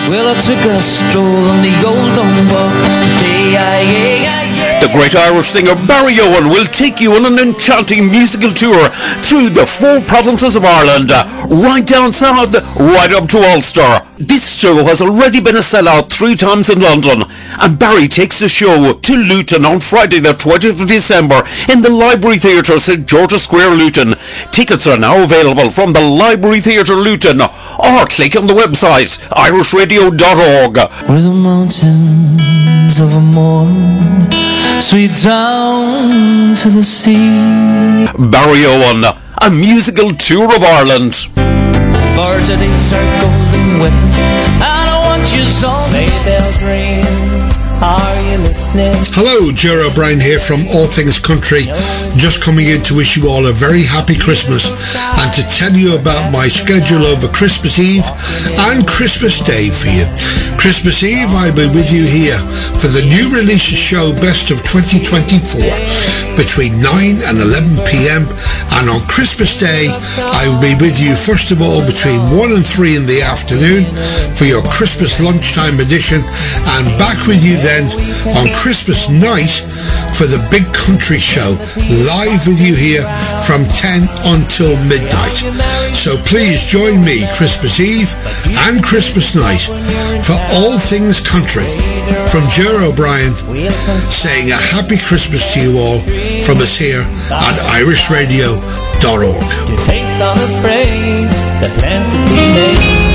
Well, I took a stroll on the old Don Walk today. The great Irish singer Barry Owen will take you on an enchanting musical tour through the 4 provinces of Ireland, right down south, right up to Ulster. This show has already been a sellout 3 times in London, and Barry takes the show to Luton on Friday the 20th of December in the Library Theatre, St George's Square, Luton. Tickets are now available from the Library Theatre, Luton, or click on the website irishradio.org. Where the mountains of a morn sweep down to the sea. Barry Owen, a musical tour of Ireland. For today's our golden wedding, I don't want you so. Sleigh bells ring, are you listening? Hello, Ger O'Brien here from All Things Country, just coming in to wish you all a very happy Christmas and to tell you about my schedule over Christmas Eve and Christmas Day for you. Christmas Eve I'll be with you here for the new releases show Best of 2024 between 9 and 11 p.m, and on Christmas Day I will be with you first of all between 1 and 3 in the afternoon for your Christmas lunchtime edition, and back with you then on Christmas night for the Big Country Show, live with you here from 10 until midnight. So please join me Christmas Eve and Christmas night for All Things Country. From Ger O'Brien saying a happy Christmas to you all from us here at irishradio.org. Your face unafraid, the plans that we made.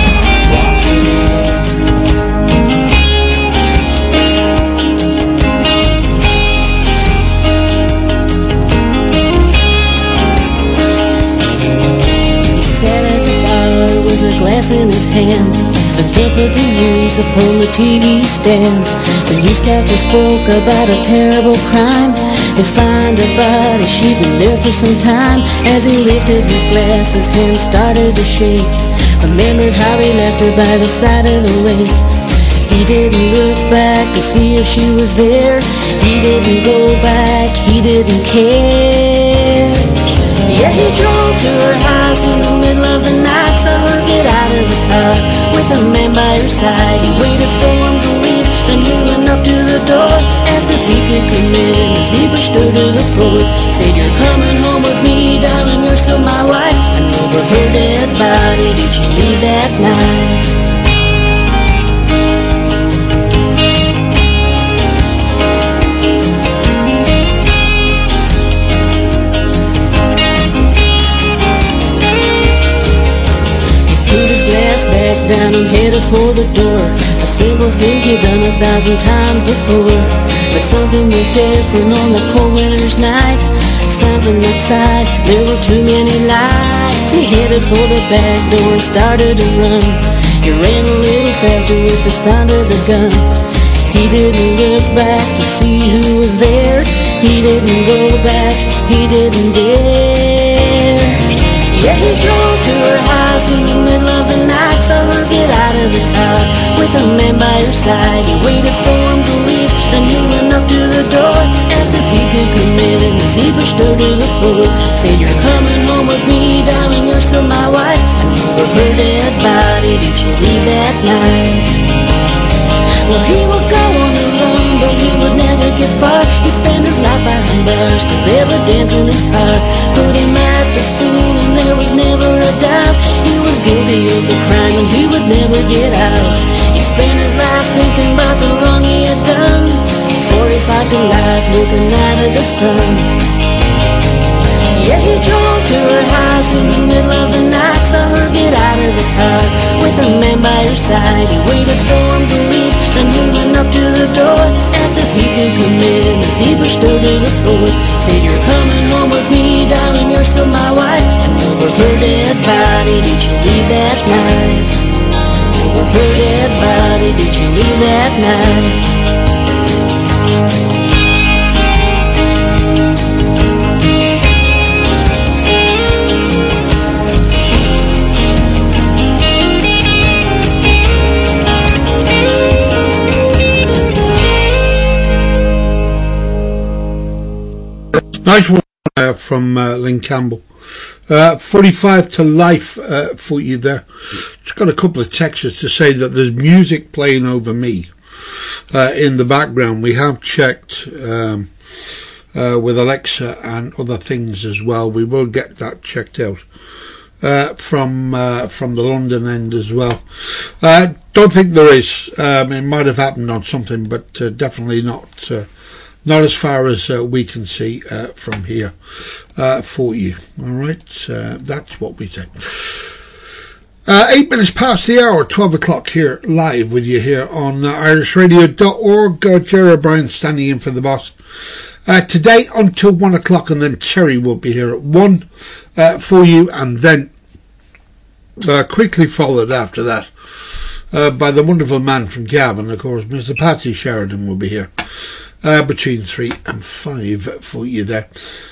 Glass in his hand, the clip of the news upon the TV stand. The newscaster spoke about a terrible crime. They find a body, she'd been there for some time. As he lifted his glass, his hand started to shake. Remembered how he left her by the side of the lake. He didn't look back to see if she was there. He didn't go back, he didn't care. Yeah, he drove to her house in the middle of the night, saw her get out of the car with a man by her side. He waited for him to leave, then he went up to the door, asked if he could come in as he pushed her to the floor. Said, "You're coming home with me, darling, you're still my wife." And over her dead body did she leave that night. Back down and headed for the door. A simple thing he'd done 1,000 times before, but something was different on the cold winter's night. Something outside, there were too many lights. He headed for the back door and started to run. He ran a little faster with the sound of the gun. He didn't look back to see who was there. He didn't go back, he didn't dare. Yeah, he drove to her house in the middle of the night, saw her get out of the car with a man by her side. He waited for him to leave, then he went up to the door, asked if he could come in, and as he pushed her to the floor, said, "You're coming home with me, darling, you're still my wife." And over her dead body did she leave that night. Well, he would go on the run, but he would never get far. He spent his life behind bars, cause evidence in his car put him at the scene, and there was never a doubt he was guilty of the crime, and he would never get out. He spent his life thinking about the wrong he had done, 45 to life looking out of the sun. Yeah, he drove to her house in the middle of the night, saw her get out of the car with a man by her side. He waited for him to leave, then he went up to the door, asked if he could come in, as he pushed her to the floor, said, "You're coming home with me, darling, you're still my wife." And over her dead body did she leave that night. Over her dead body did she leave that night. Nice one from Lynn Campbell. 45 to life for you there. Just got a couple of texts to say that there's music playing over me in the background. We have checked with Alexa and other things as well. We will get that checked out from the London end as well. Don't think there is. It might have happened on something, but definitely not as far as we can see from here for you. All right, that's what we say. 8 minutes past the hour, 12 o'clock here, live with you here on irishradio.org. Jerry O'Brien standing in for the boss today until 1 o'clock, and then Terry will be here at 1 for you, and then quickly followed after that by the wonderful man from Cavan, of course. Mr. Patsy Sheridan will be here between 3 and 5 for you there.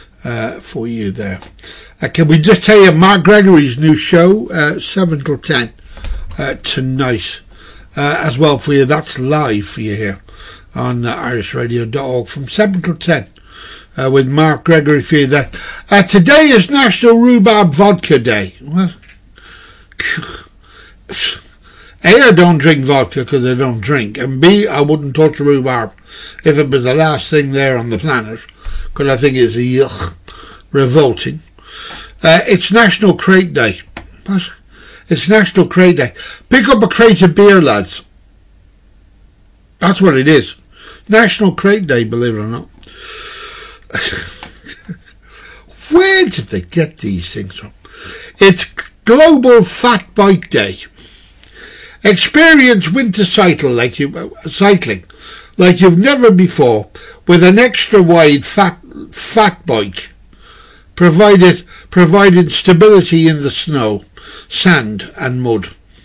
Can we just tell you Mark Gregory's new show, 7 till 10 tonight as well for you. That's live for you here on irishradio.org from 7 till 10 with Mark Gregory for you there. Today is National Rhubarb Vodka Day. Well, A, I don't drink vodka because I don't drink, and B, I wouldn't touch rhubarb if it was the last thing there on the planet, because I think it's yuck, revolting. It's National Crate Day. What? It's National Crate Day. Pick up a crate of beer, lads. That's what it is. National Crate Day, believe it or not. Where did they get these things from? It's Global Fat Bike Day. Experience winter cycling like you've never before with an extra wide fat bike, providing stability in the snow, sand and mud.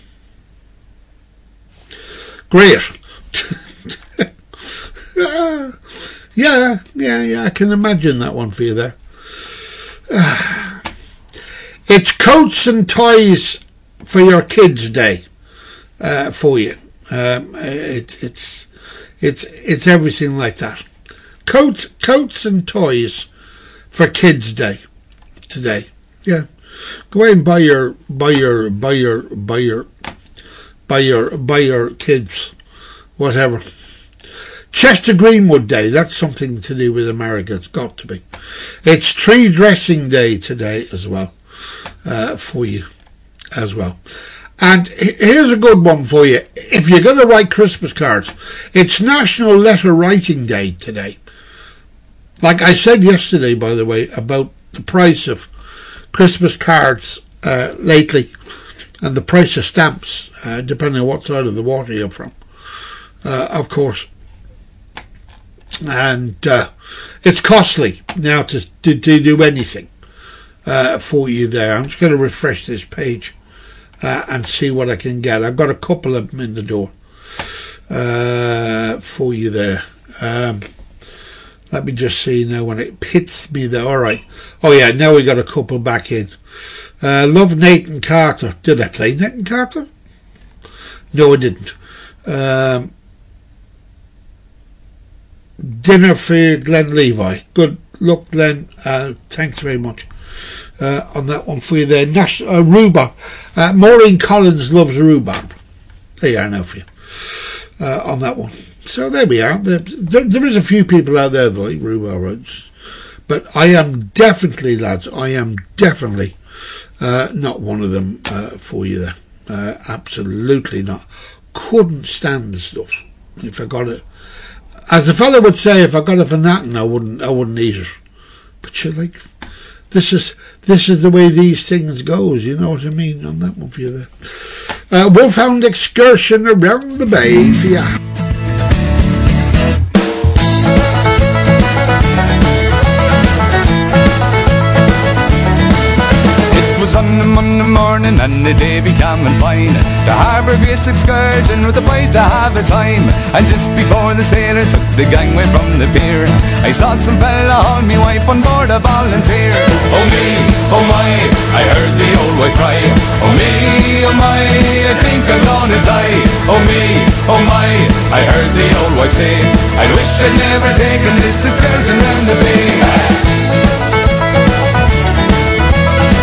Great. Yeah, I can imagine that one for you there. It's Coats and Toys for your kids' day for you. It's everything like that. Coats and toys for kids' day today. Yeah, go away and buy your kids whatever. Chester Greenwood Day. That's something to do with America. It's got to be. It's Tree Dressing Day today as well for you as well. And here's a good one for you. If you're going to write Christmas cards, it's National Letter Writing Day today. Like I said yesterday, by the way, about the price of Christmas cards lately, and the price of stamps, depending on what side of the water you're from, of course. And it's costly now to do anything for you there. I'm just going to refresh this page and see what I can get. I've got a couple of them in the door for you there. Let me just see now when it hits me there. All right. Oh yeah, now we got a couple back in. Love Nathan Carter. Did I play Nathan Carter? No, I didn't. Dinner for Glenn Levi. Good luck, Glenn. Thanks very much on that one for you there. Rhubarb. Maureen Collins loves rhubarb. There you are now for you on that one. So there we are. There is a few people out there that like rhubarb roads, but I am definitely, lads, not one of them for you there. Absolutely not. Couldn't stand the stuff. If I got it, as the fella would say, if I got it for nothing, I wouldn't eat it. But you're like, this is the way these things goes. You know what I mean on that one for you there. Wolfhound excursion around the bay for you. On the Monday morning and the day becoming fine, the harbour-based excursion with the boys to have a time. And just before the sailor took the gangway from the pier, I saw some fella haul me wife on board a volunteer. Oh me, oh my, I heard the old wife cry. Oh me, oh my, I think I'm gonna die. Oh me, oh my, I heard the old wife say, I wish I'd never taken this excursion round the bay.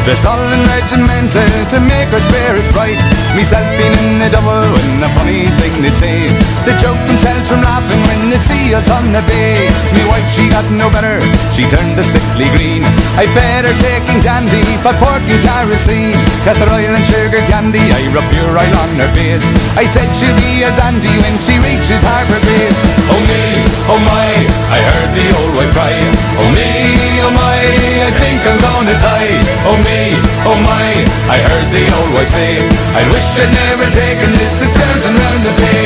The sullen regimental to make our spirits bright. Myself being in the double when a funny thing they'd say. They joked themselves from laughing when they'd see us on the bay. Me wife, she got no better, she turned a sickly green. I fed her taking dandy for pork and kerosene. Castor oil and sugar candy, I rub pure oil on her face. I said she'll be a dandy when she reaches Harbour Base. Oh me, oh my, I heard the old wife cry. Oh me, oh my, I think I'm gonna die. Oh me, oh my, I heard the old wife say, I wish I'd never taken this excursion round the bay.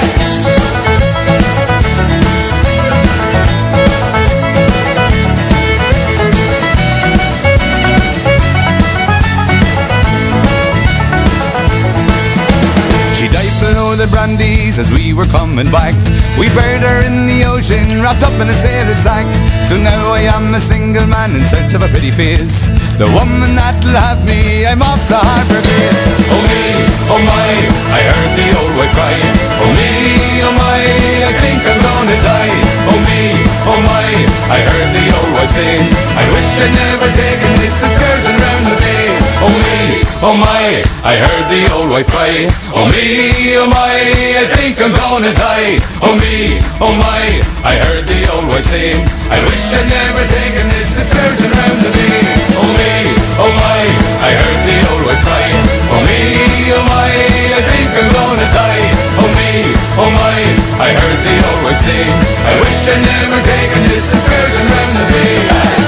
She died below the brandies as we were coming back. We buried her in the ocean, wrapped up in a sailor sack. So now I am a single man in search of a pretty face. The woman that'll have me, I'm off to Harbour Base. Oh me, oh my, I heard the old wife cry. Oh me, oh my, I think I'm gonna die. Oh me, oh my, I heard the old wife say, I wish I'd never taken this excursion round the bay. Oh me, oh my, I heard the old wife cry. Oh me, oh my, I think I'm gonna die. Oh me, oh my, I heard the old wife say, I wish I'd never taken this excursion round the bay. Oh me, oh my, I heard the old wife cry. Oh me, oh my, I think I'm gonna die. Oh me, oh my, I heard the old wife say, I wish I'd never taken this excursion round the bay.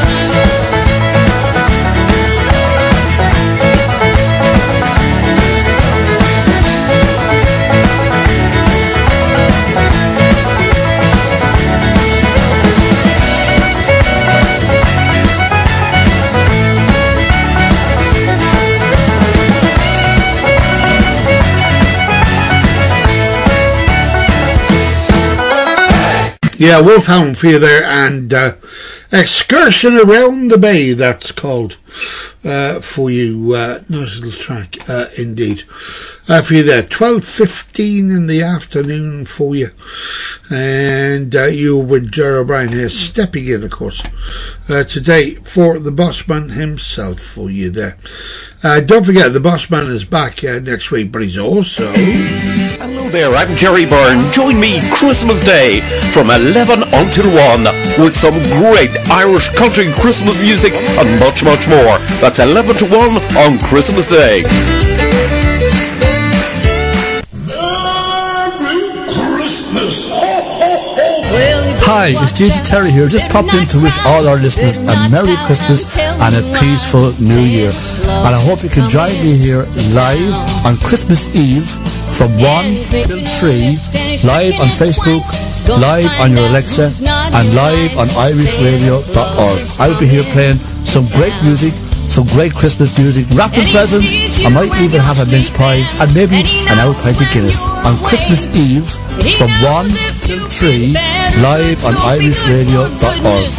Yeah, Wolfhound for you there, and Excursion Around the Bay, that's called, for you. Nice little track, indeed. For you there, 12:15 in the afternoon for you. And you with Ger O'Brien here, stepping in, of course, today for the Bossman himself for you there. Don't forget, the Bossman is back next week, but he's also... Hello there, I'm Jerry Byrne. Join me Christmas Day from 11 until 1 with some great Irish country Christmas music and much, much more. That's 11 to 1 on Christmas Day. Hi, it's DJ Terry here. Just popped in to wish all our listeners a Merry Christmas and a peaceful New Year. And I hope you can join me here live on Christmas Eve from 1 till 3, live on Facebook, live on your Alexa, and live on irishradio.org. I'll be here playing some great music, some great Christmas music, wrapping presents. I might even have a mince pie and maybe an out pint of Guinness on Christmas Eve from 1 till 3, live on irishradio.org.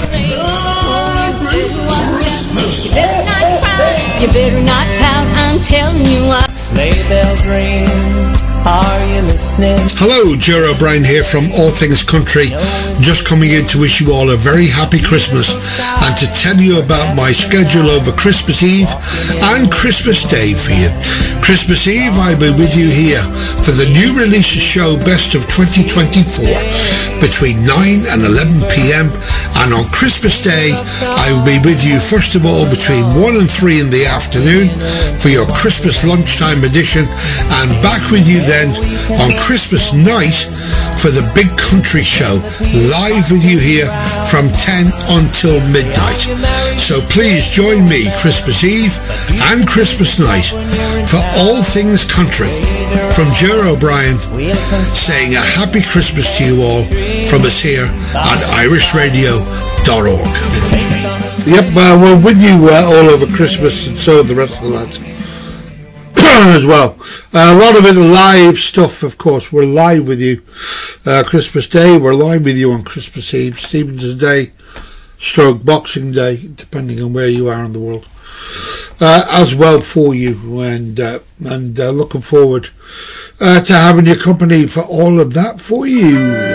You better not pout, I'm telling you what. Sleigh bells ring, are you listening? Hello, Ger O'Brien here from All Things Country, just coming in to wish you all a very happy Christmas and to tell you about my schedule over Christmas Eve and Christmas Day for you. Christmas Eve I'll be with you here for the new releases show Best of 2024 between 9 and 11 p.m. and on Christmas Day I will be with you first of all between 1 and 3 in the afternoon for your Christmas lunchtime edition, and back with you then on Christmas night for the Big Country Show, live with you here from 10 until midnight. So please join me Christmas Eve and Christmas night for All Things Country. From Ger O'Brien saying a happy Christmas to you all from us here at irishradio.org. Yep, we're with you all over Christmas, and so are the rest of the lads as well. A lot of it live stuff, of course. We're live with you Christmas Day, we're live with you on Christmas Eve, Stephen's Day, stroke Boxing Day, depending on where you are in the world, as well for you, and looking forward to having your company for all of that for you.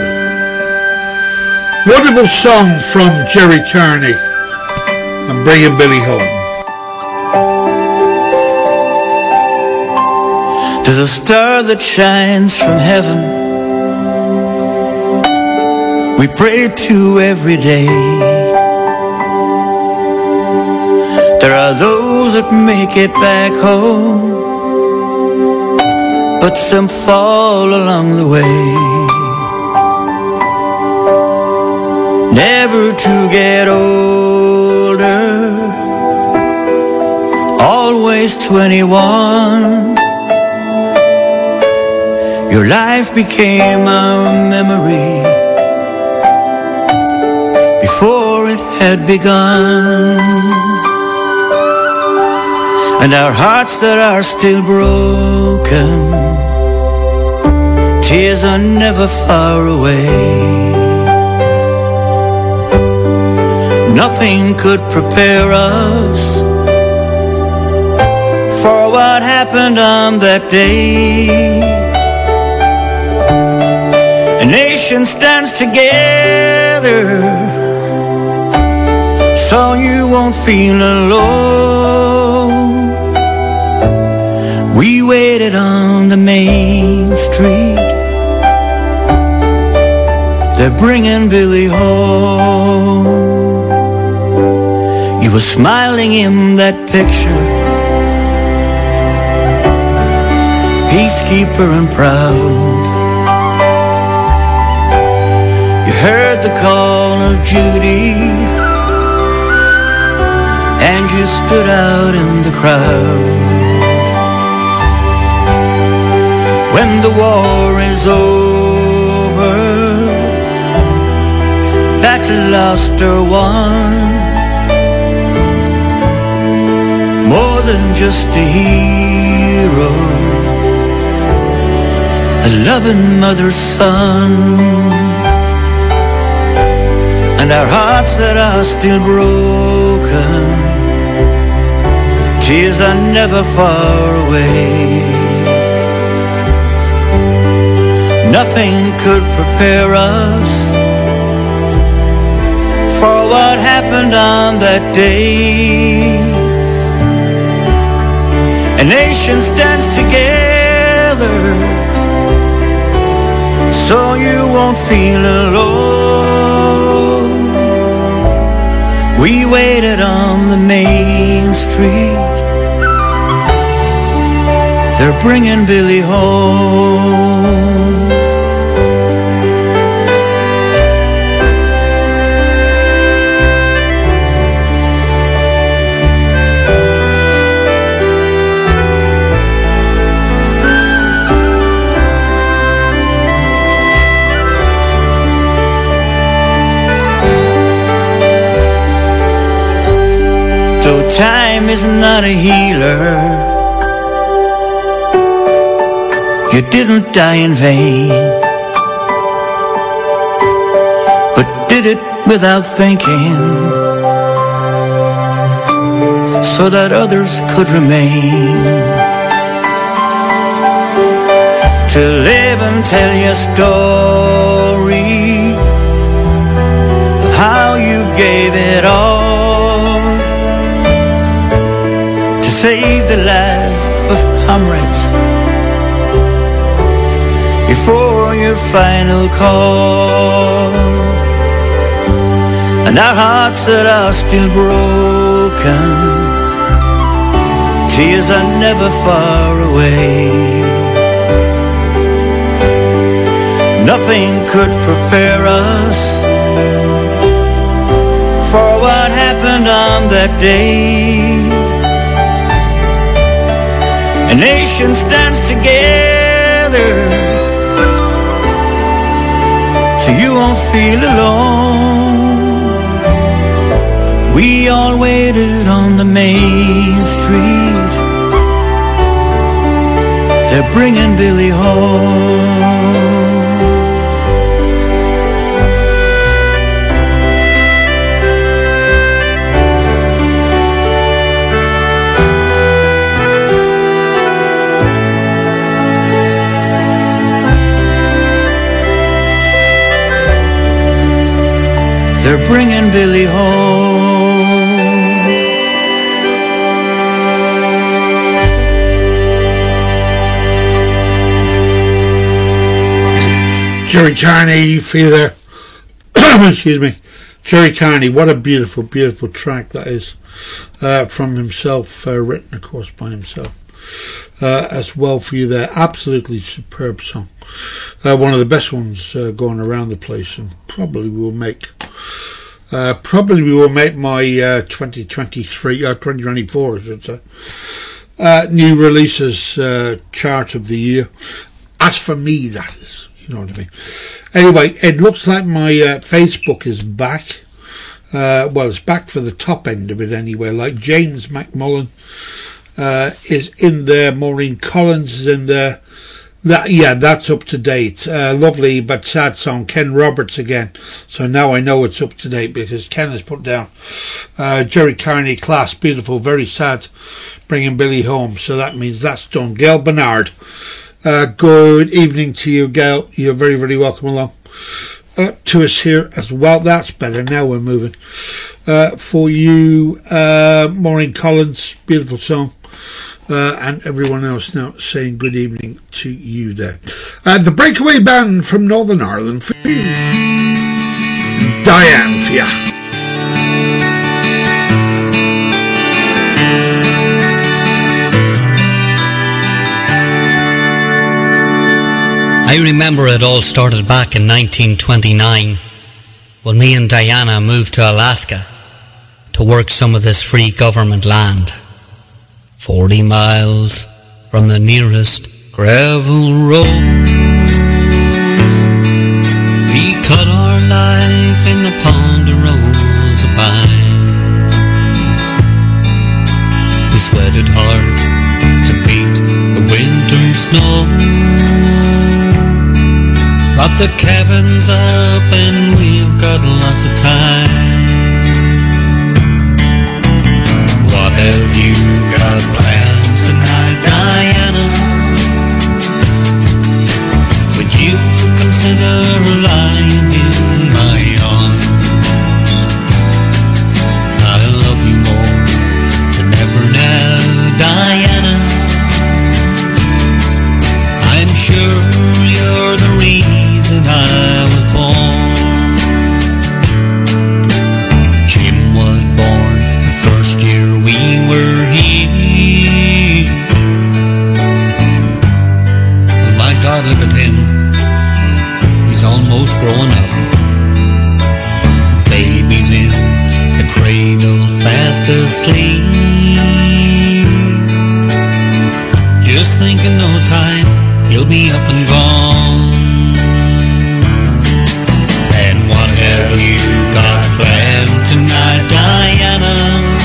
Wonderful song from Jerry Kearney and Bringing Billy Home. There's a star that shines from heaven we pray to every day. There are those that make it back home, but some fall along the way. Never to get older, always 21. Your life became a memory before it had begun. And our hearts that are still broken, tears are never far away. Nothing could prepare us for what happened on that day. A nation stands together so you won't feel alone. We waited on the main street, they're bringing Billy home. You were smiling in that picture, peacekeeper and proud. You heard the call of Judy, and you stood out in the crowd. When the war is over, battle lost or won, more than just a hero, a loving mother's son. And our hearts that are still broken, tears are never far away. Nothing could prepare us for what happened on that day. A nation stands together so you won't feel alone. We waited on the main street, they're bringing Billy home. Though time is not a healer, you didn't die in vain, but did it without thinking, so that others could remain. To live and tell your story of how you gave it all to save the life of comrades before your final call. And our hearts that are still broken, tears are never far away. Nothing could prepare us for what happened on that day. A nation stands together so you won't feel alone. We all waited on the main street, they're bringing Billy home. They're bringing Billy home. Jerry Carney for you there. Excuse me. Jerry Carney, what a beautiful, beautiful track that is. From himself, written of course by himself. As well for you there. Absolutely superb song. One of the best ones going around the place, and probably will make my 2024 new releases chart of the year. As for me, that is, you know what I mean. Anyway, it looks like my Facebook is back. Well, it's back for the top end of it anyway. Like James McMullen is in there, Maureen Collins is in there. That's up to date. Lovely but sad song, Ken Roberts again. So now I know it's up to date because Ken has put down Jerry Carney, class, beautiful, very sad, bringing Billy home. So that means that's done. Gail Bernard, good evening to you, Gail. You're very, very welcome along to us here as well. That's better. Now we're moving. For you, Maureen Collins, beautiful song. And everyone else now saying good evening to you there. The Breakaway Band from Northern Ireland for you. Diane for you. I remember it all started back in 1929 when me and Diana moved to Alaska to work some of this free government land. 40 miles from the nearest gravel road. We cut our life in the Ponderosa Pines. We sweated hard to beat the winter snow. Prop the cabins up and we've got lots of time. What have you got plans tonight, Diana? Would you consider lying in my arms? I love you more than ever now, Diana. I'm sure you're the reason I was born. Jim was born the first year we were here. My God, look at him. He's almost grown up. Baby's in the cradle fast asleep. Just think in no time he'll be up and gone. And what have you got planned tonight, Diana?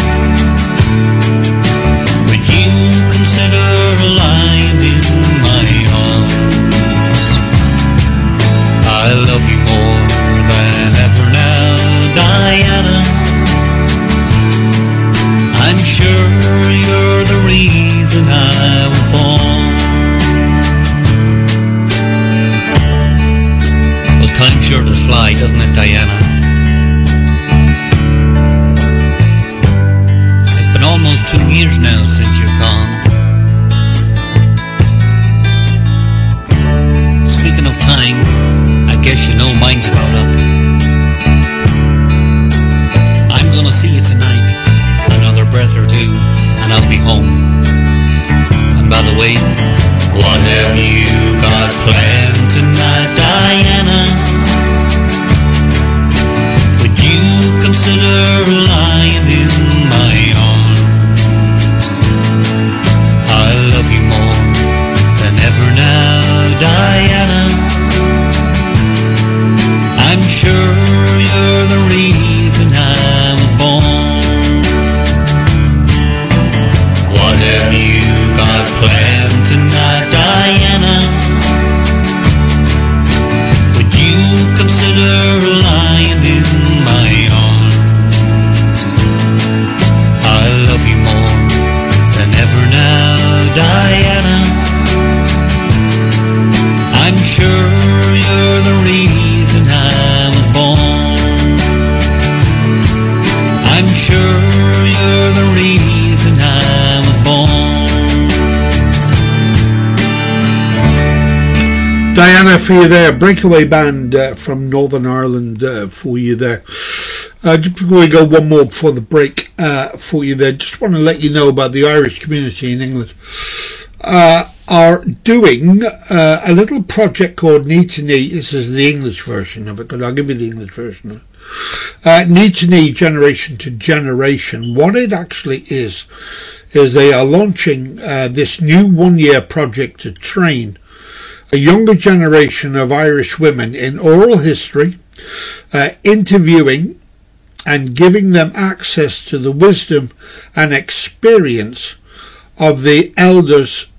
Would you consider lying in my arms? I love you more than ever now, Diana. I'm sure you're the reason I was born. Well, time sure does fly, doesn't it, Diana? It's been almost 2 years now since you've gone. Speaking of time, I guess you know mine's about up. I'm gonna see you tonight, another breath or two, and I'll be home. And by the way, what have you got planned tonight, Diana? Would you consider lying in my arms? I love you more than ever now, Diana. I'm sure you're the reason I was born. What have you got planned tonight, Diana? Diana for you there, breakaway band from Northern Ireland for you there. Just before we go, one more before the break for you there, just want to let you know about the Irish community in England are doing a little project called Knee to Knee. This is the English version of it, because I'll give you the English version of it. Knee to Knee, Generation to Generation. What it actually is they are launching this new one-year project to train a younger generation of Irish women in oral history, interviewing and giving them access to the wisdom and experience of the elders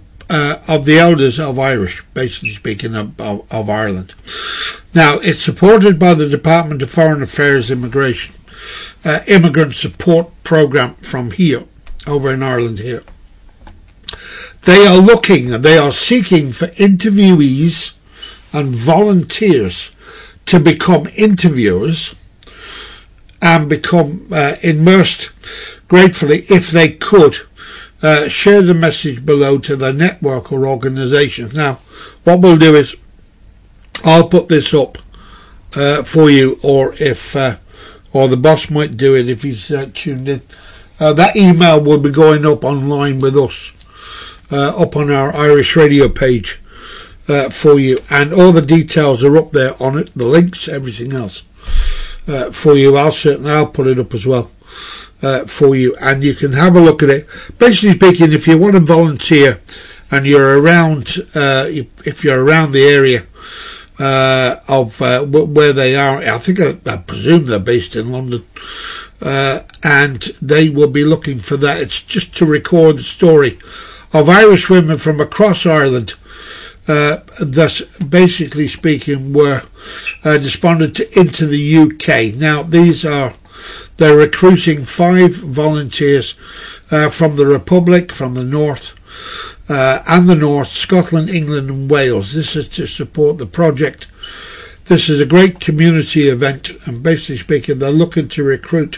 of Irish, basically speaking, of Ireland. Now, it's supported by the Department of Foreign Affairs Immigration, Immigrant Support Programme from here, over in Ireland here. They are seeking for interviewees and volunteers to become interviewers and become immersed, gratefully, if they could, share the message below to their network or organisations. Now, what we'll do is I'll put this up for you, or the boss might do it if he's tuned in. That email will be going up online with us, up on our Irish Radio page for you, and all the details are up there on it, the links, everything else for you. I'll put it up as well for you, and you can have a look at it. Basically speaking, if you want to volunteer and you're around, if you're around the area of where they are, I presume they're based in London, and they will be looking for that. It's just to record the story of Irish women from across Ireland that, basically speaking, were despondent into the UK. Now, they're recruiting 5 volunteers from the Republic, from the North, and the North, Scotland, England and Wales. This is to support the project. This is a great community event, and basically speaking, they're looking to recruit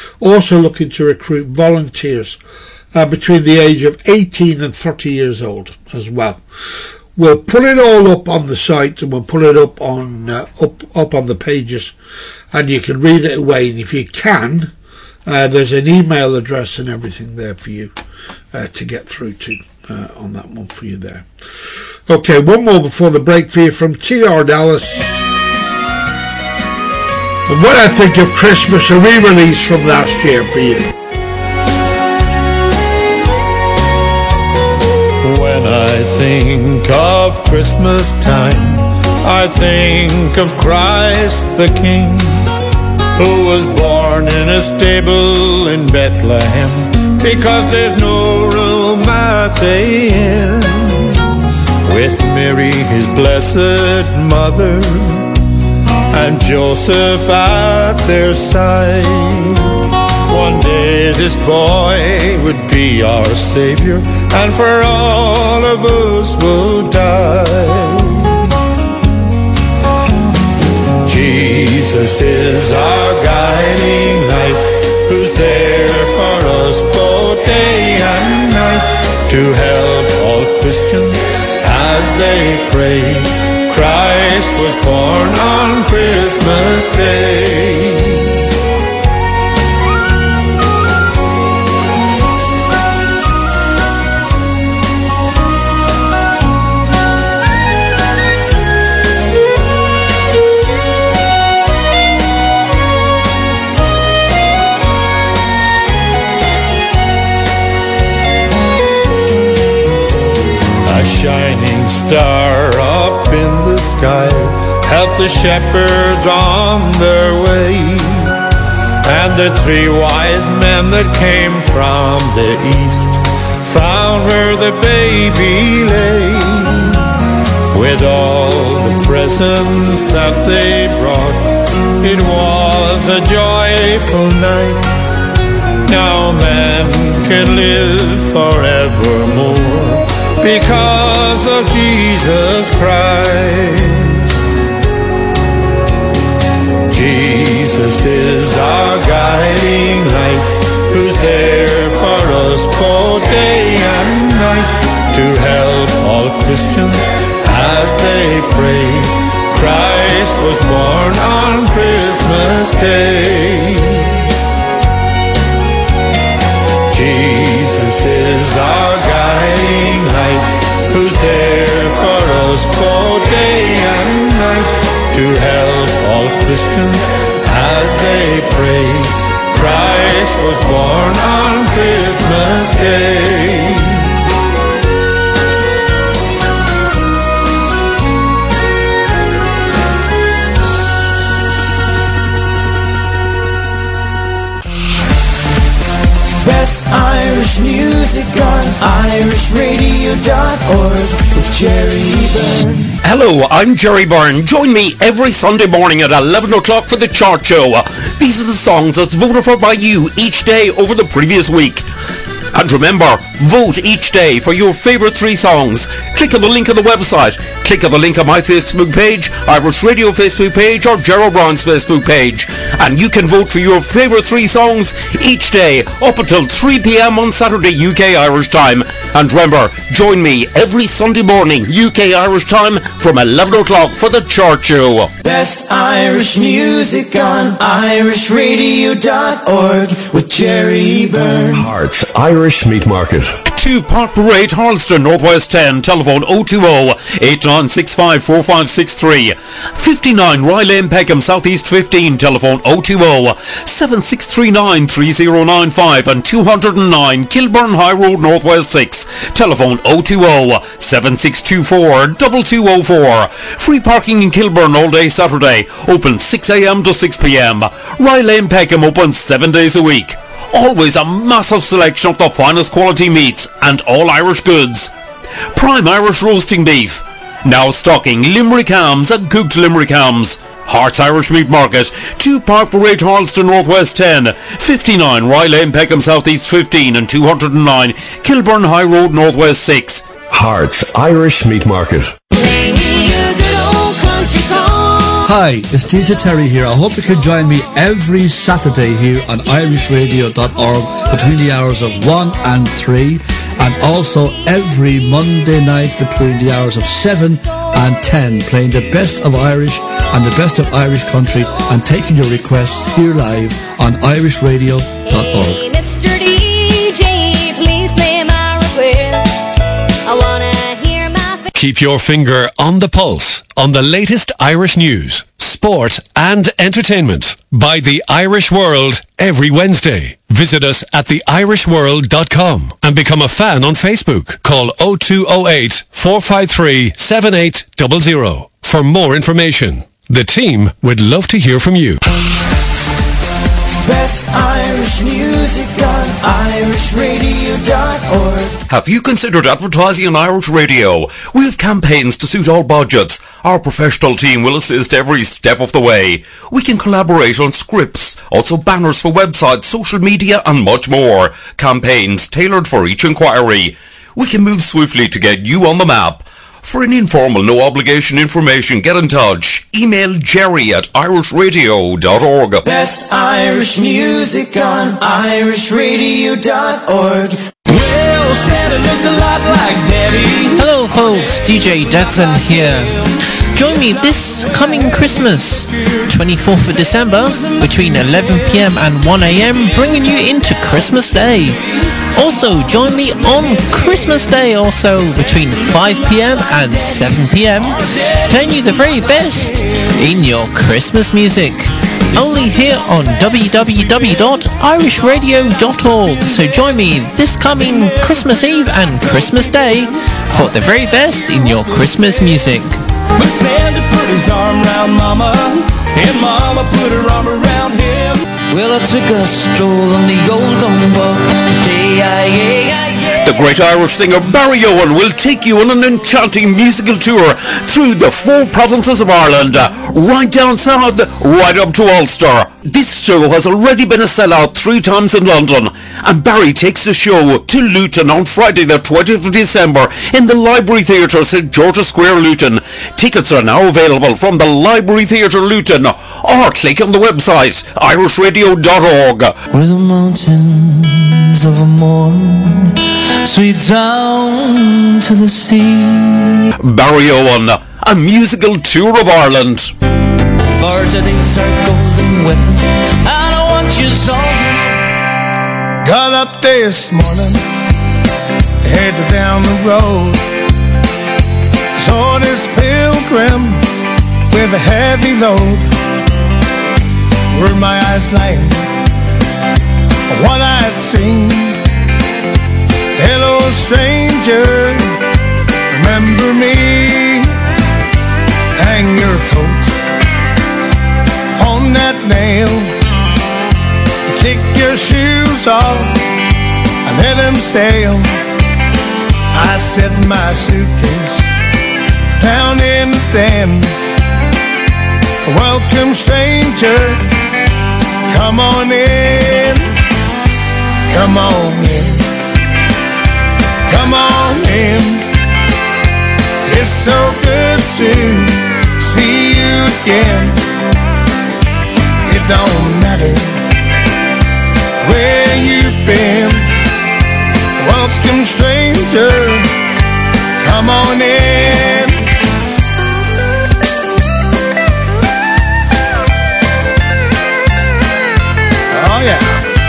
volunteers between the age of 18 and 30 years old as well. We'll put it all up on the site, and we'll put it up on up on the pages, and you can read it away. And if you can, there's an email address and everything there for you to get through to on that one for you there. Okay, one more before the break for you from T.R. Dallas. And What I Think of Christmas, a re-release from last year for you. When I think of Christmas time, I think of Christ the King, who was born in a stable in Bethlehem, because there's no room at the inn. With Mary, his blessed mother, and Joseph at their side. One day this boy would be our Savior, and for all of us will die. Jesus is our guiding light, who's there for us both day and night, to help all Christians as they pray. Christ was born on Christmas Day. A shining star up in the sky helped the shepherds on their way, and the 3 wise men that came from the east found where the baby lay. With all the presents that they brought, it was a joyful night. Now man can live forevermore because of Jesus Christ. Jesus is our guiding light, who's there for us both day and night, to help all Christians as they pray. Christ was born on Christmas Day. Jesus is our guiding light, who's there for us both day and night, to help all Christians as they pray. Christ was born on Christmas Day. Best Irish music on irishradio.org with Jerry Byrne. Hello, I'm Jerry Byrne. Join me every Sunday morning at 11 o'clock for the Chart Show. These are the songs that's voted for by you each day over the previous week. And remember, vote each day for your favourite 3 songs. Click on the link on the website. Click on the link on my Facebook page, Irish Radio Facebook page, or Gerald Brown's Facebook page. And you can vote for your favourite 3 songs each day up until 3 p.m. on Saturday UK Irish time. And remember, join me every Sunday morning UK Irish time from 11 o'clock for the Chart Show. Best Irish music on irishradio.org with Jerry Byrne. Hearts Irish Meat Market. 2 Park Parade, Harleston, Northwest 10, telephone 020-8965-4563. 59 Rye Lane, Peckham, Southeast 15, telephone 020-7639-3095, and 209 Kilburn High Road, Northwest 6, telephone 020-7624-2204. Free parking in Kilburn all day Saturday, open 6 a.m. to 6 p.m. Rye Lane, Peckham, open 7 days a week. Always a massive selection of the finest quality meats and all Irish goods. Prime Irish roasting beef. Now stocking Limerick hams and cooked Limerick hams. Hearts Irish Meat Market, 2 Park Parade, Harleston, Northwest 10, 59 Rye Lane, Peckham, Southeast 15, and 209 Kilburn High Road, Northwest 6. Hearts Irish Meat Market. Hi, it's DJ Terry here. I hope you can join me every Saturday here on irishradio.org between the hours of 1 and 3, and also every Monday night between the hours of 7 and 10, playing the best of Irish and the best of Irish country, and taking your requests here live on irishradio.org. Hey, Mr. DJ, please play my request. I wanna hear my... Keep your finger on the pulse on the latest Irish news, sport and entertainment by The Irish World every Wednesday. Visit us at theirishworld.com and become a fan on Facebook. Call 0208 453 7800 for more information. The team would love to hear from you. Best Irish music on irishradio.org. Have you considered advertising on Irish Radio? We have campaigns to suit all budgets. Our professional team will assist every step of the way. We can collaborate on scripts, also banners for websites, social media, and much more. Campaigns tailored for each inquiry. We can move swiftly to get you on the map. For an informal, no-obligation information, get in touch. Email jerry@irishradio.org. Best Irish music on irishradio.org. Well, Santa looked a lot like Daddy. Hello folks, DJ Declan here. Join me this coming Christmas, 24th of December, between 11 p.m. and 1 a.m, bringing you into Christmas Day. Also, join me on Christmas Day also, between 5 p.m. and 7 p.m, playing you the very best in your Christmas music. Only here on www.irishradio.org. So join me this coming Christmas Eve and Christmas Day for the very best in your Christmas music. But Santa put his arm around Mama, and Mama put her arm around him. Well, I took a stroll on the old Dumbo today. The great Irish singer Barry Owen will take you on an enchanting musical tour through the 4 provinces of Ireland, right down south, right up to Ulster. This show has already been a sellout 3 times in London, and Barry takes the show to Luton on Friday the 20th of December in the Library Theatre, St George's Square, Luton. Tickets are now available from the Library Theatre, Luton, or click on the website irishradio.org. Where the mountains of a morn sweet down to the sea. Barry Owen, a musical tour of Ireland. For today's our golden wedding, and I want you all. Got up this morning, headed down the road. Saw this pilgrim with a heavy load. Were my eyes lying on what I'd seen? Hello stranger, remember me? Hang your coat on that nail, kick your shoes off and let them sail. I set my suitcase down in the den. Welcome stranger, come on in. Come on in. Come on in. It's so good to see you again. It don't matter where you've been. Welcome stranger, come on in. Oh yeah.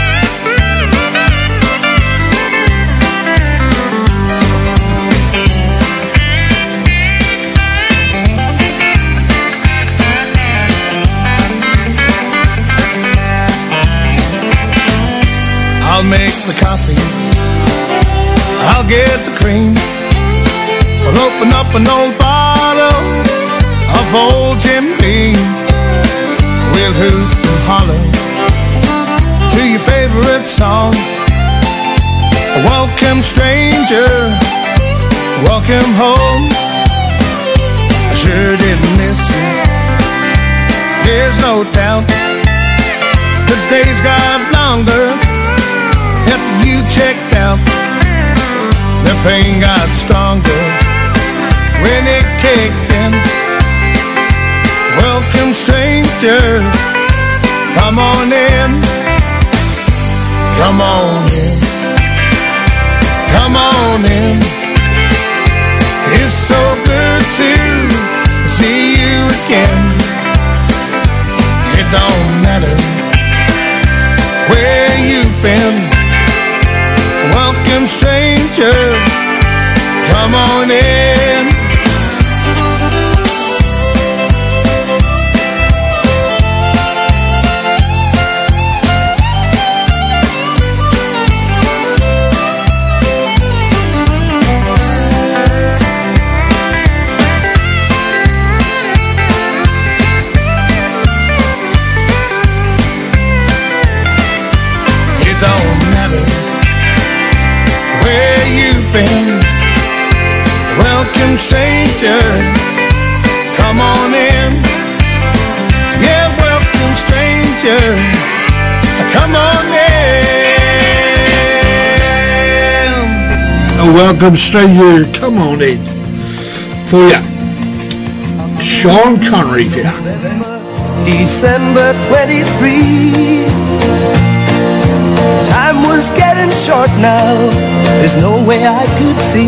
I'll make the coffee, I'll get the cream. We'll open up an old bottle of old Jim Beam. We'll hoot and holler to your favorite song. Welcome stranger, welcome home. I sure didn't miss you, there's no doubt. The days got longer after you checked out. The pain got stronger when it kicked in. Welcome stranger, come on in. Come on in. Come on in. It's so good to see you again. It don't matter where you've been. Welcome stranger, come on in. It don't matter where you've been. Welcome stranger, come on in. Yeah, welcome stranger, come on in. Welcome stranger, come on in. For ya, Sean Connery for ya. December 23. Time was getting short now, there's no way I could see.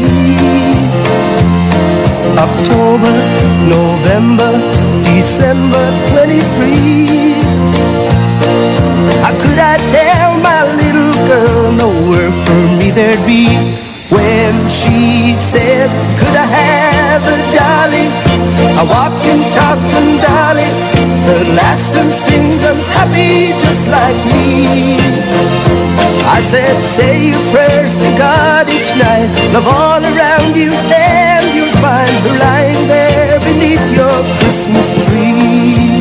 October, November, December 23. How could I tell my little girl no work for me there'd be? When she said, could I have a dolly, a walking, talking dolly that laughs and sings and is happy just like me? I said, say your prayers to God each night, love all around you, and you'll find her lying there beneath your Christmas tree.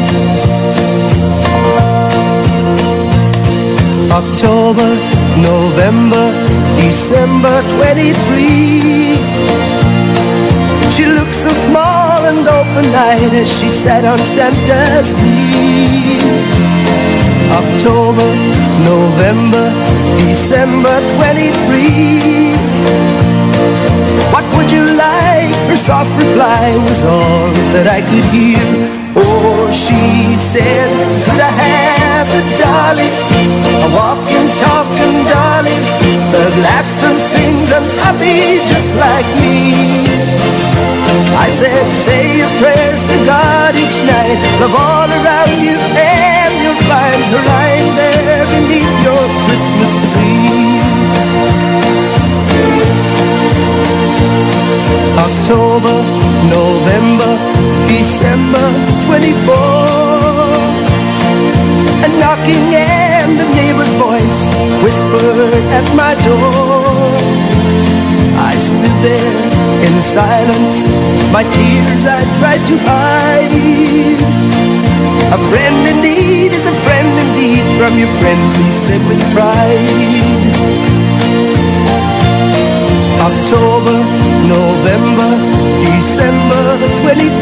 October, November, December 23. She looked so small and open-eyed as she sat on Santa's knee. October, November, December 23. What would you like? Her soft reply was all that I could hear. Oh, she said, could I have a dolly, a A walking, talking dolly that laughs and sings and happy just like me. I said, say your prayers to God each night, love all around you, and you'll find her lying there beneath your Christmas tree. October, November, December 24, a knocking and the neighbor's voice whispered at my door. I stood there in silence, my tears I tried to hide. A friend in need is a friend indeed, from your friends he said with pride. October, November, December 25,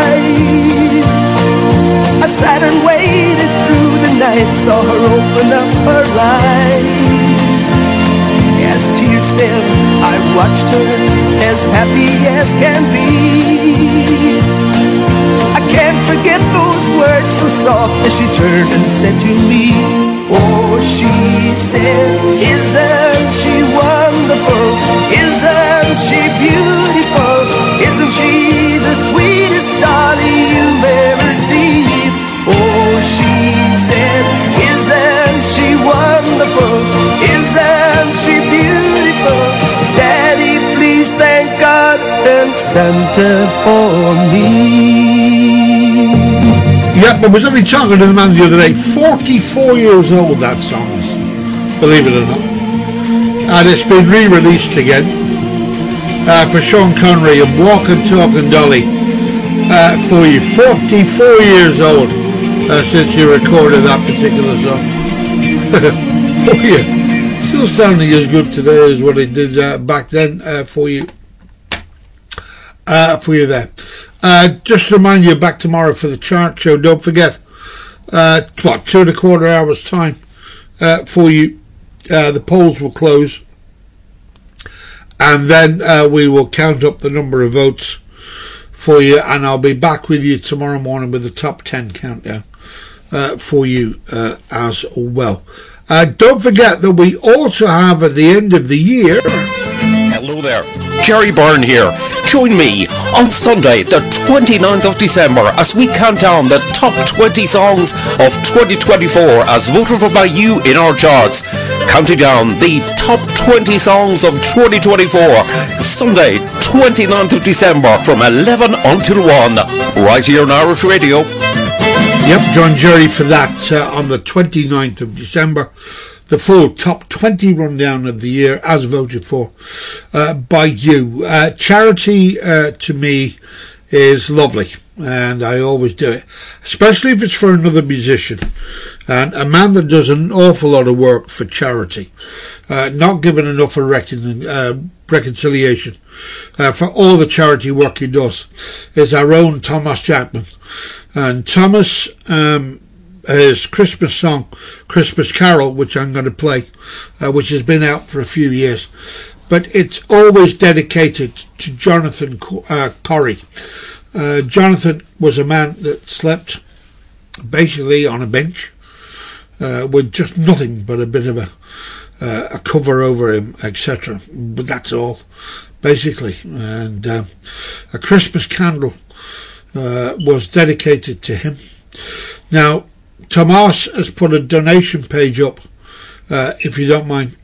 I sat and waited through the night, saw her open up her eyes. As tears fell, I watched her as happy as can be. I can't forget those words so soft as she turned and said to me, oh, she said, isn't she wonderful? Isn't she beautiful? Isn't she the sweetest dolly you've ever seen? Oh, she said, isn't she wonderful? Isn't she beautiful? Daddy, please thank God and Santa for me. Yep, I was only talking to the man the other day. 44 years old, that song is, believe it or not. And it's been re-released again for Sean Connery and Walking Talking Dolly for you. 44 years old since you recorded that particular song. For you. Still sounding as good today as what it did back then for you. For you there. Just to remind you, back tomorrow for the chart show. Don't forget, 2.25 hours time for you. The polls will close, and then we will count up the number of votes for you, and I'll be back with you tomorrow morning with the top 10 countdown for you as well. Don't forget that we also have at the end of the year... Hello there, Jerry Byrne here. Join me on Sunday, the 29th of December, as we count down the top 20 songs of 2024 as voted for by you in our charts. Counting down the top 20 songs of 2024, Sunday, 29th of December, from 11 until 1, right here on Irish Radio. Yep, join Jerry for that on the 29th of December. The full top 20 rundown of the year as voted for by you. Charity to me is lovely, and I always do it, especially if it's for another musician and a man that does an awful lot of work for charity, not given enough of reconciliation for all the charity work he does, is our own Thomas Jackman. And Thomas, his Christmas song, Christmas Carol, which I'm going to play, which has been out for a few years, but it's always dedicated to Jonathan Corrie. Jonathan was a man that slept basically on a bench with just nothing but a bit of a cover over him, etc. But that's all, basically. And a Christmas Candle was dedicated to him. Now, Tomas has put a donation page up, if you don't mind,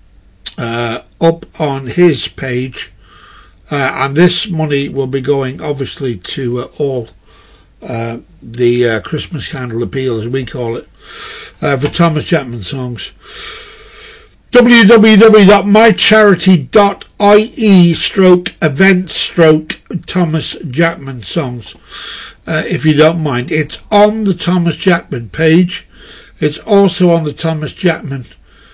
up on his page, and this money will be going obviously to all the Christmas Candle Appeal, as we call it, for Thomas Jackman songs. www.mycharity.ie/events/Thomas Jackman songs, if you don't mind. It's on the Thomas Jackman page. It's also on the Thomas Jackman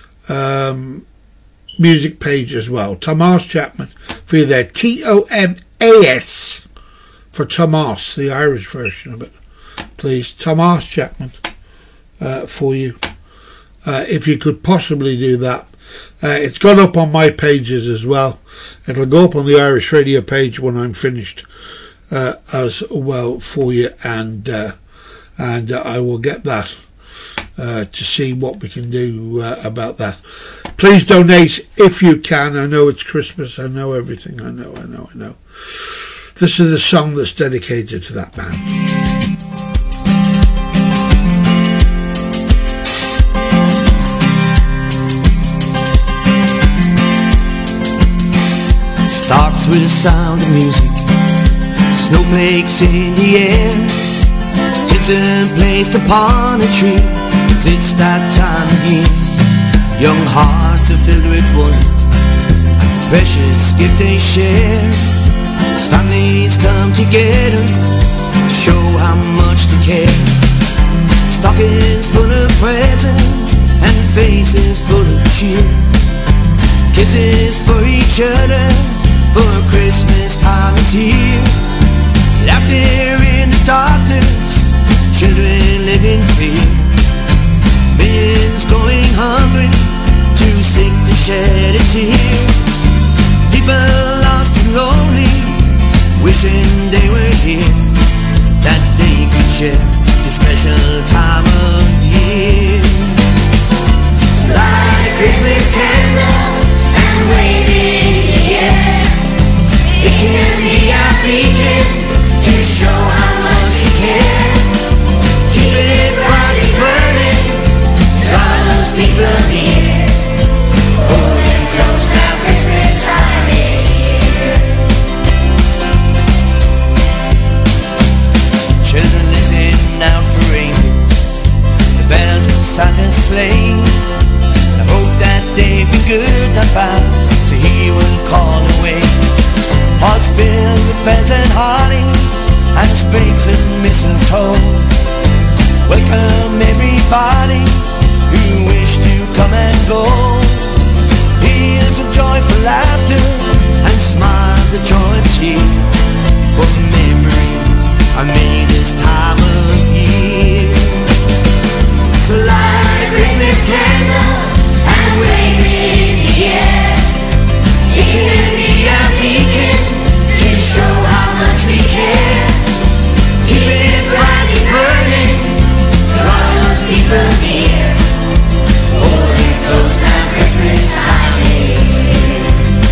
music page as well. Thomas Jackman for you there. Tomas for Thomas, the Irish version of it, please. Thomas Jackman for you. If you could possibly do that. It's gone up on my pages as well. It'll go up on the Irish Radio page when I'm finished as well for you, and I will get that to see what we can do about that. Please donate if you can. I know it's Christmas. I know everything. I know. This is the song that's dedicated to that band. Starts with the sound of music, snowflakes in the air, tinsel placed upon a tree, 'cause it's that time of year. Young hearts are filled with wonder, and the precious gift they share. As families come together to show how much they care. Stockings full of presents and faces full of cheer. Kisses for each other, for Christmas time is here. Laughter in the darkness, children live in fear. Millions going hungry, too sick to shed a tear. People lost and lonely, wishing they were here, that they could share this special time of year. So light a Christmas candle and wave it in the air. It can be our beacon to show how much you care. Keep it brightly burning, draw those people near. Hold them close now, Christmas time is here. Children listen out for reindeers, the bells of Santa's sleigh. I hope that they've been good, not bad, so he will call away. Hearts filled with bells and holly, and sprigs and mistletoe. Welcome everybody who wish to come and go. Peals of joyful laughter and smiles of joy and cheer. For memories are made this time of year. So light a Christmas candle and wave it in the air. It can be our beacon to show how much we care. Keep it brightly burning, draw those people near. Hold it close now, Christmas time is here.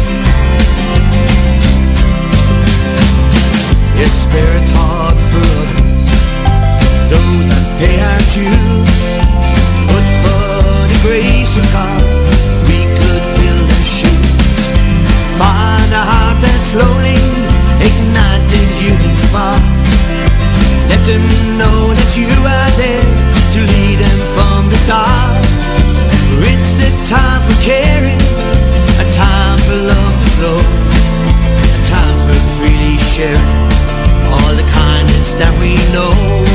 Your spirit heart for others, those that pay our dues. But for the grace of God, we could fill their shoes. Find a heart that slowly ignited human spark. Let them know that you are there to lead them from the dark. It's a time for caring, a time for love to flow, a time for freely sharing all the kindness that we know.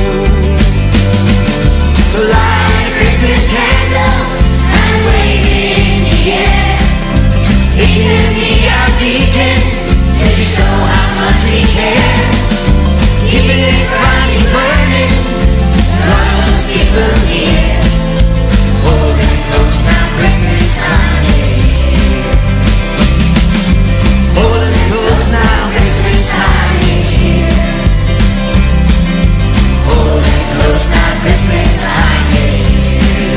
So light a Christmas candle and wave it in the air. It can be our beacon to show how much we care. Keep it brightly burning, draw those people near. Hold them close now, Christmas time is here. Hold them close now, Christmas time is here. Hold them close now, Christmas time is here.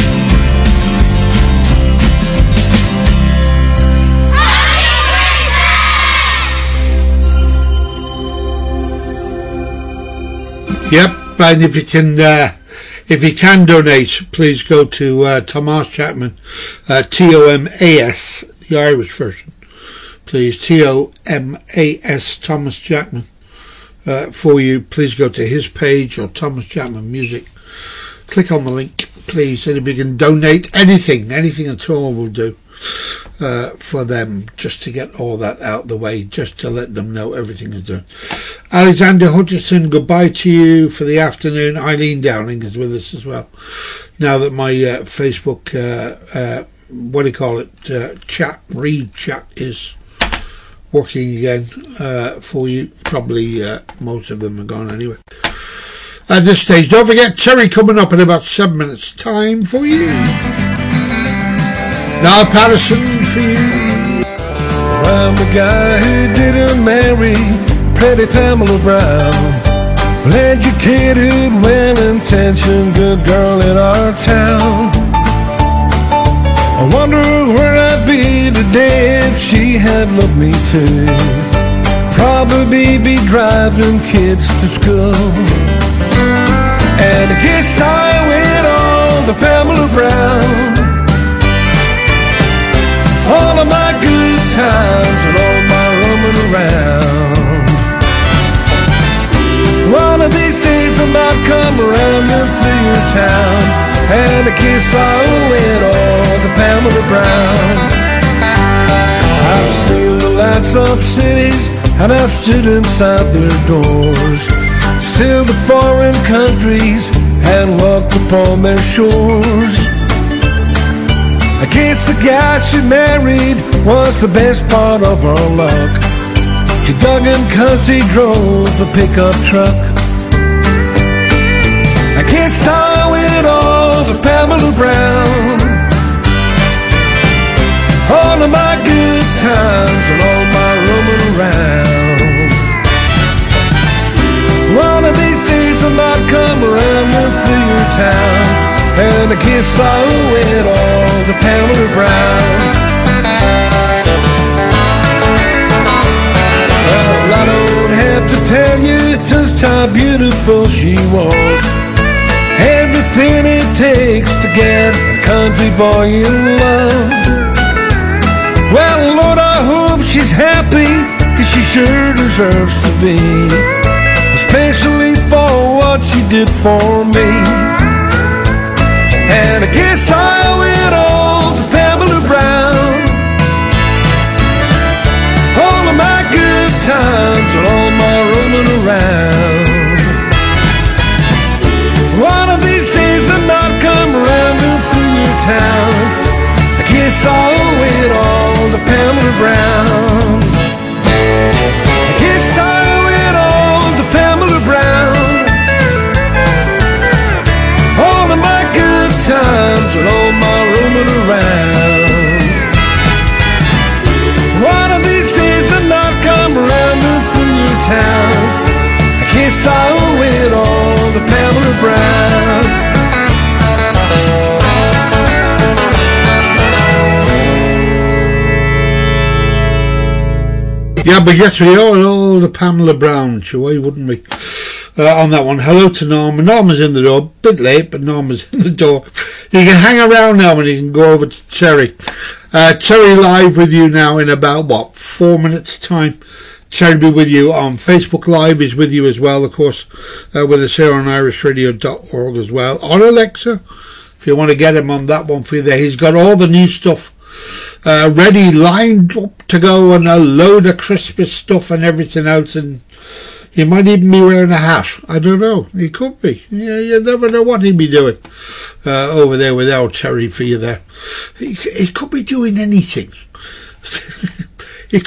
Yep, and if you can donate, please go to Thomas Chapman, Tomas, the Irish version. Please, Tomas, Thomas Chapman. For you, please go to his page or Thomas Chapman Music. Click on the link, please, and if you can donate anything at all will do. For them, just to get all that out the way, just to let them know everything is done. Alexander Hutchinson, goodbye to you for the afternoon. Eileen Downing is with us as well. Now that my Facebook, read chat is working again for you. Probably most of them are gone anyway. At this stage, don't forget Terry coming up in about 7 minutes time for you. Now Patterson for you. I'm the guy who didn't marry pretty Pamela Brown. Educated, well-intentioned, good girl in our town. I wonder where I'd be today if she had loved me too. Probably be driving kids to school. And I guess I went on to Pamela Brown. All of my good times and all my roaming around. One of these days I might come around and see your town. And I guess I owe it all to Pamela Brown. I've seen the lights of cities and I've stood inside their doors, sailed to foreign countries and walked upon their shores. I guess the guy she married was the best part of her luck. She dug him 'cause he drove a pickup truck. I guess I owe it all to Pamela Brown. All of my good times and all my roaming around. One of these days I might come around and see your town. And I guess I owe it all to Pamela Brown. Well, I don't have to tell you just how beautiful she was. Everything it takes to get a country boy in love. Well, Lord, I hope she's happy, 'cause she sure deserves to be, especially for what she did for me. And I guess I owe it all to Pamela Brown. All of my good times and all my roaming around. One of these days I might come around and see your town. I guess I owe it all to Pamela Brown. I guess I owe it all to Pamela Brown. All of my good times and all my roaming around. One of these days I might come around and see your town. I guess I owe it all to Pamela Brown. Yeah, but yes, we owe it all to Pamela Brown, sure, why wouldn't we? On that one, hello to Norma. Norma's in the door, bit late, but Norma's in the door. You can hang around now and you can go over to Terry. Terry live with you now in about, 4 minutes time. Terry will be with you on Facebook Live, is with you as well, of course, with us here on irishradio.org as well. On Alexa, if you want to get him on that one for you there. He's got all the new stuff ready, lined up to go, and a load of Christmas stuff and everything else, and he might even be wearing a hat. I don't know. He could be. Yeah, you never know what he'd be doing over there with our Terry for you there. He could be doing anything. he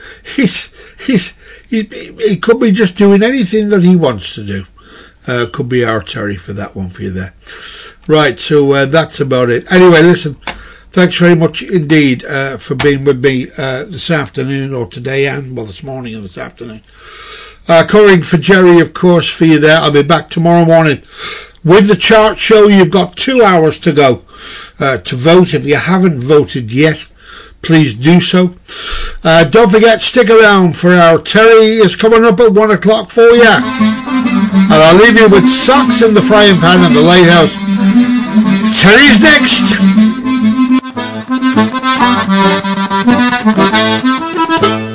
could be just doing anything that he wants to do. Could be our Terry for that one for you there. Right, so that's about it. Anyway, listen. Thanks very much indeed for being with me this afternoon, or today, and this morning and this afternoon. Covering for Jerry, of course, for you there. I'll be back tomorrow morning with the chart show. You've got 2 hours to go to vote. If you haven't voted yet, please do so. Don't forget, stick around for our Terry is coming up at 1 o'clock for you. And I'll leave you with Socks in the Frying Pan and the Lighthouse. Terry's next.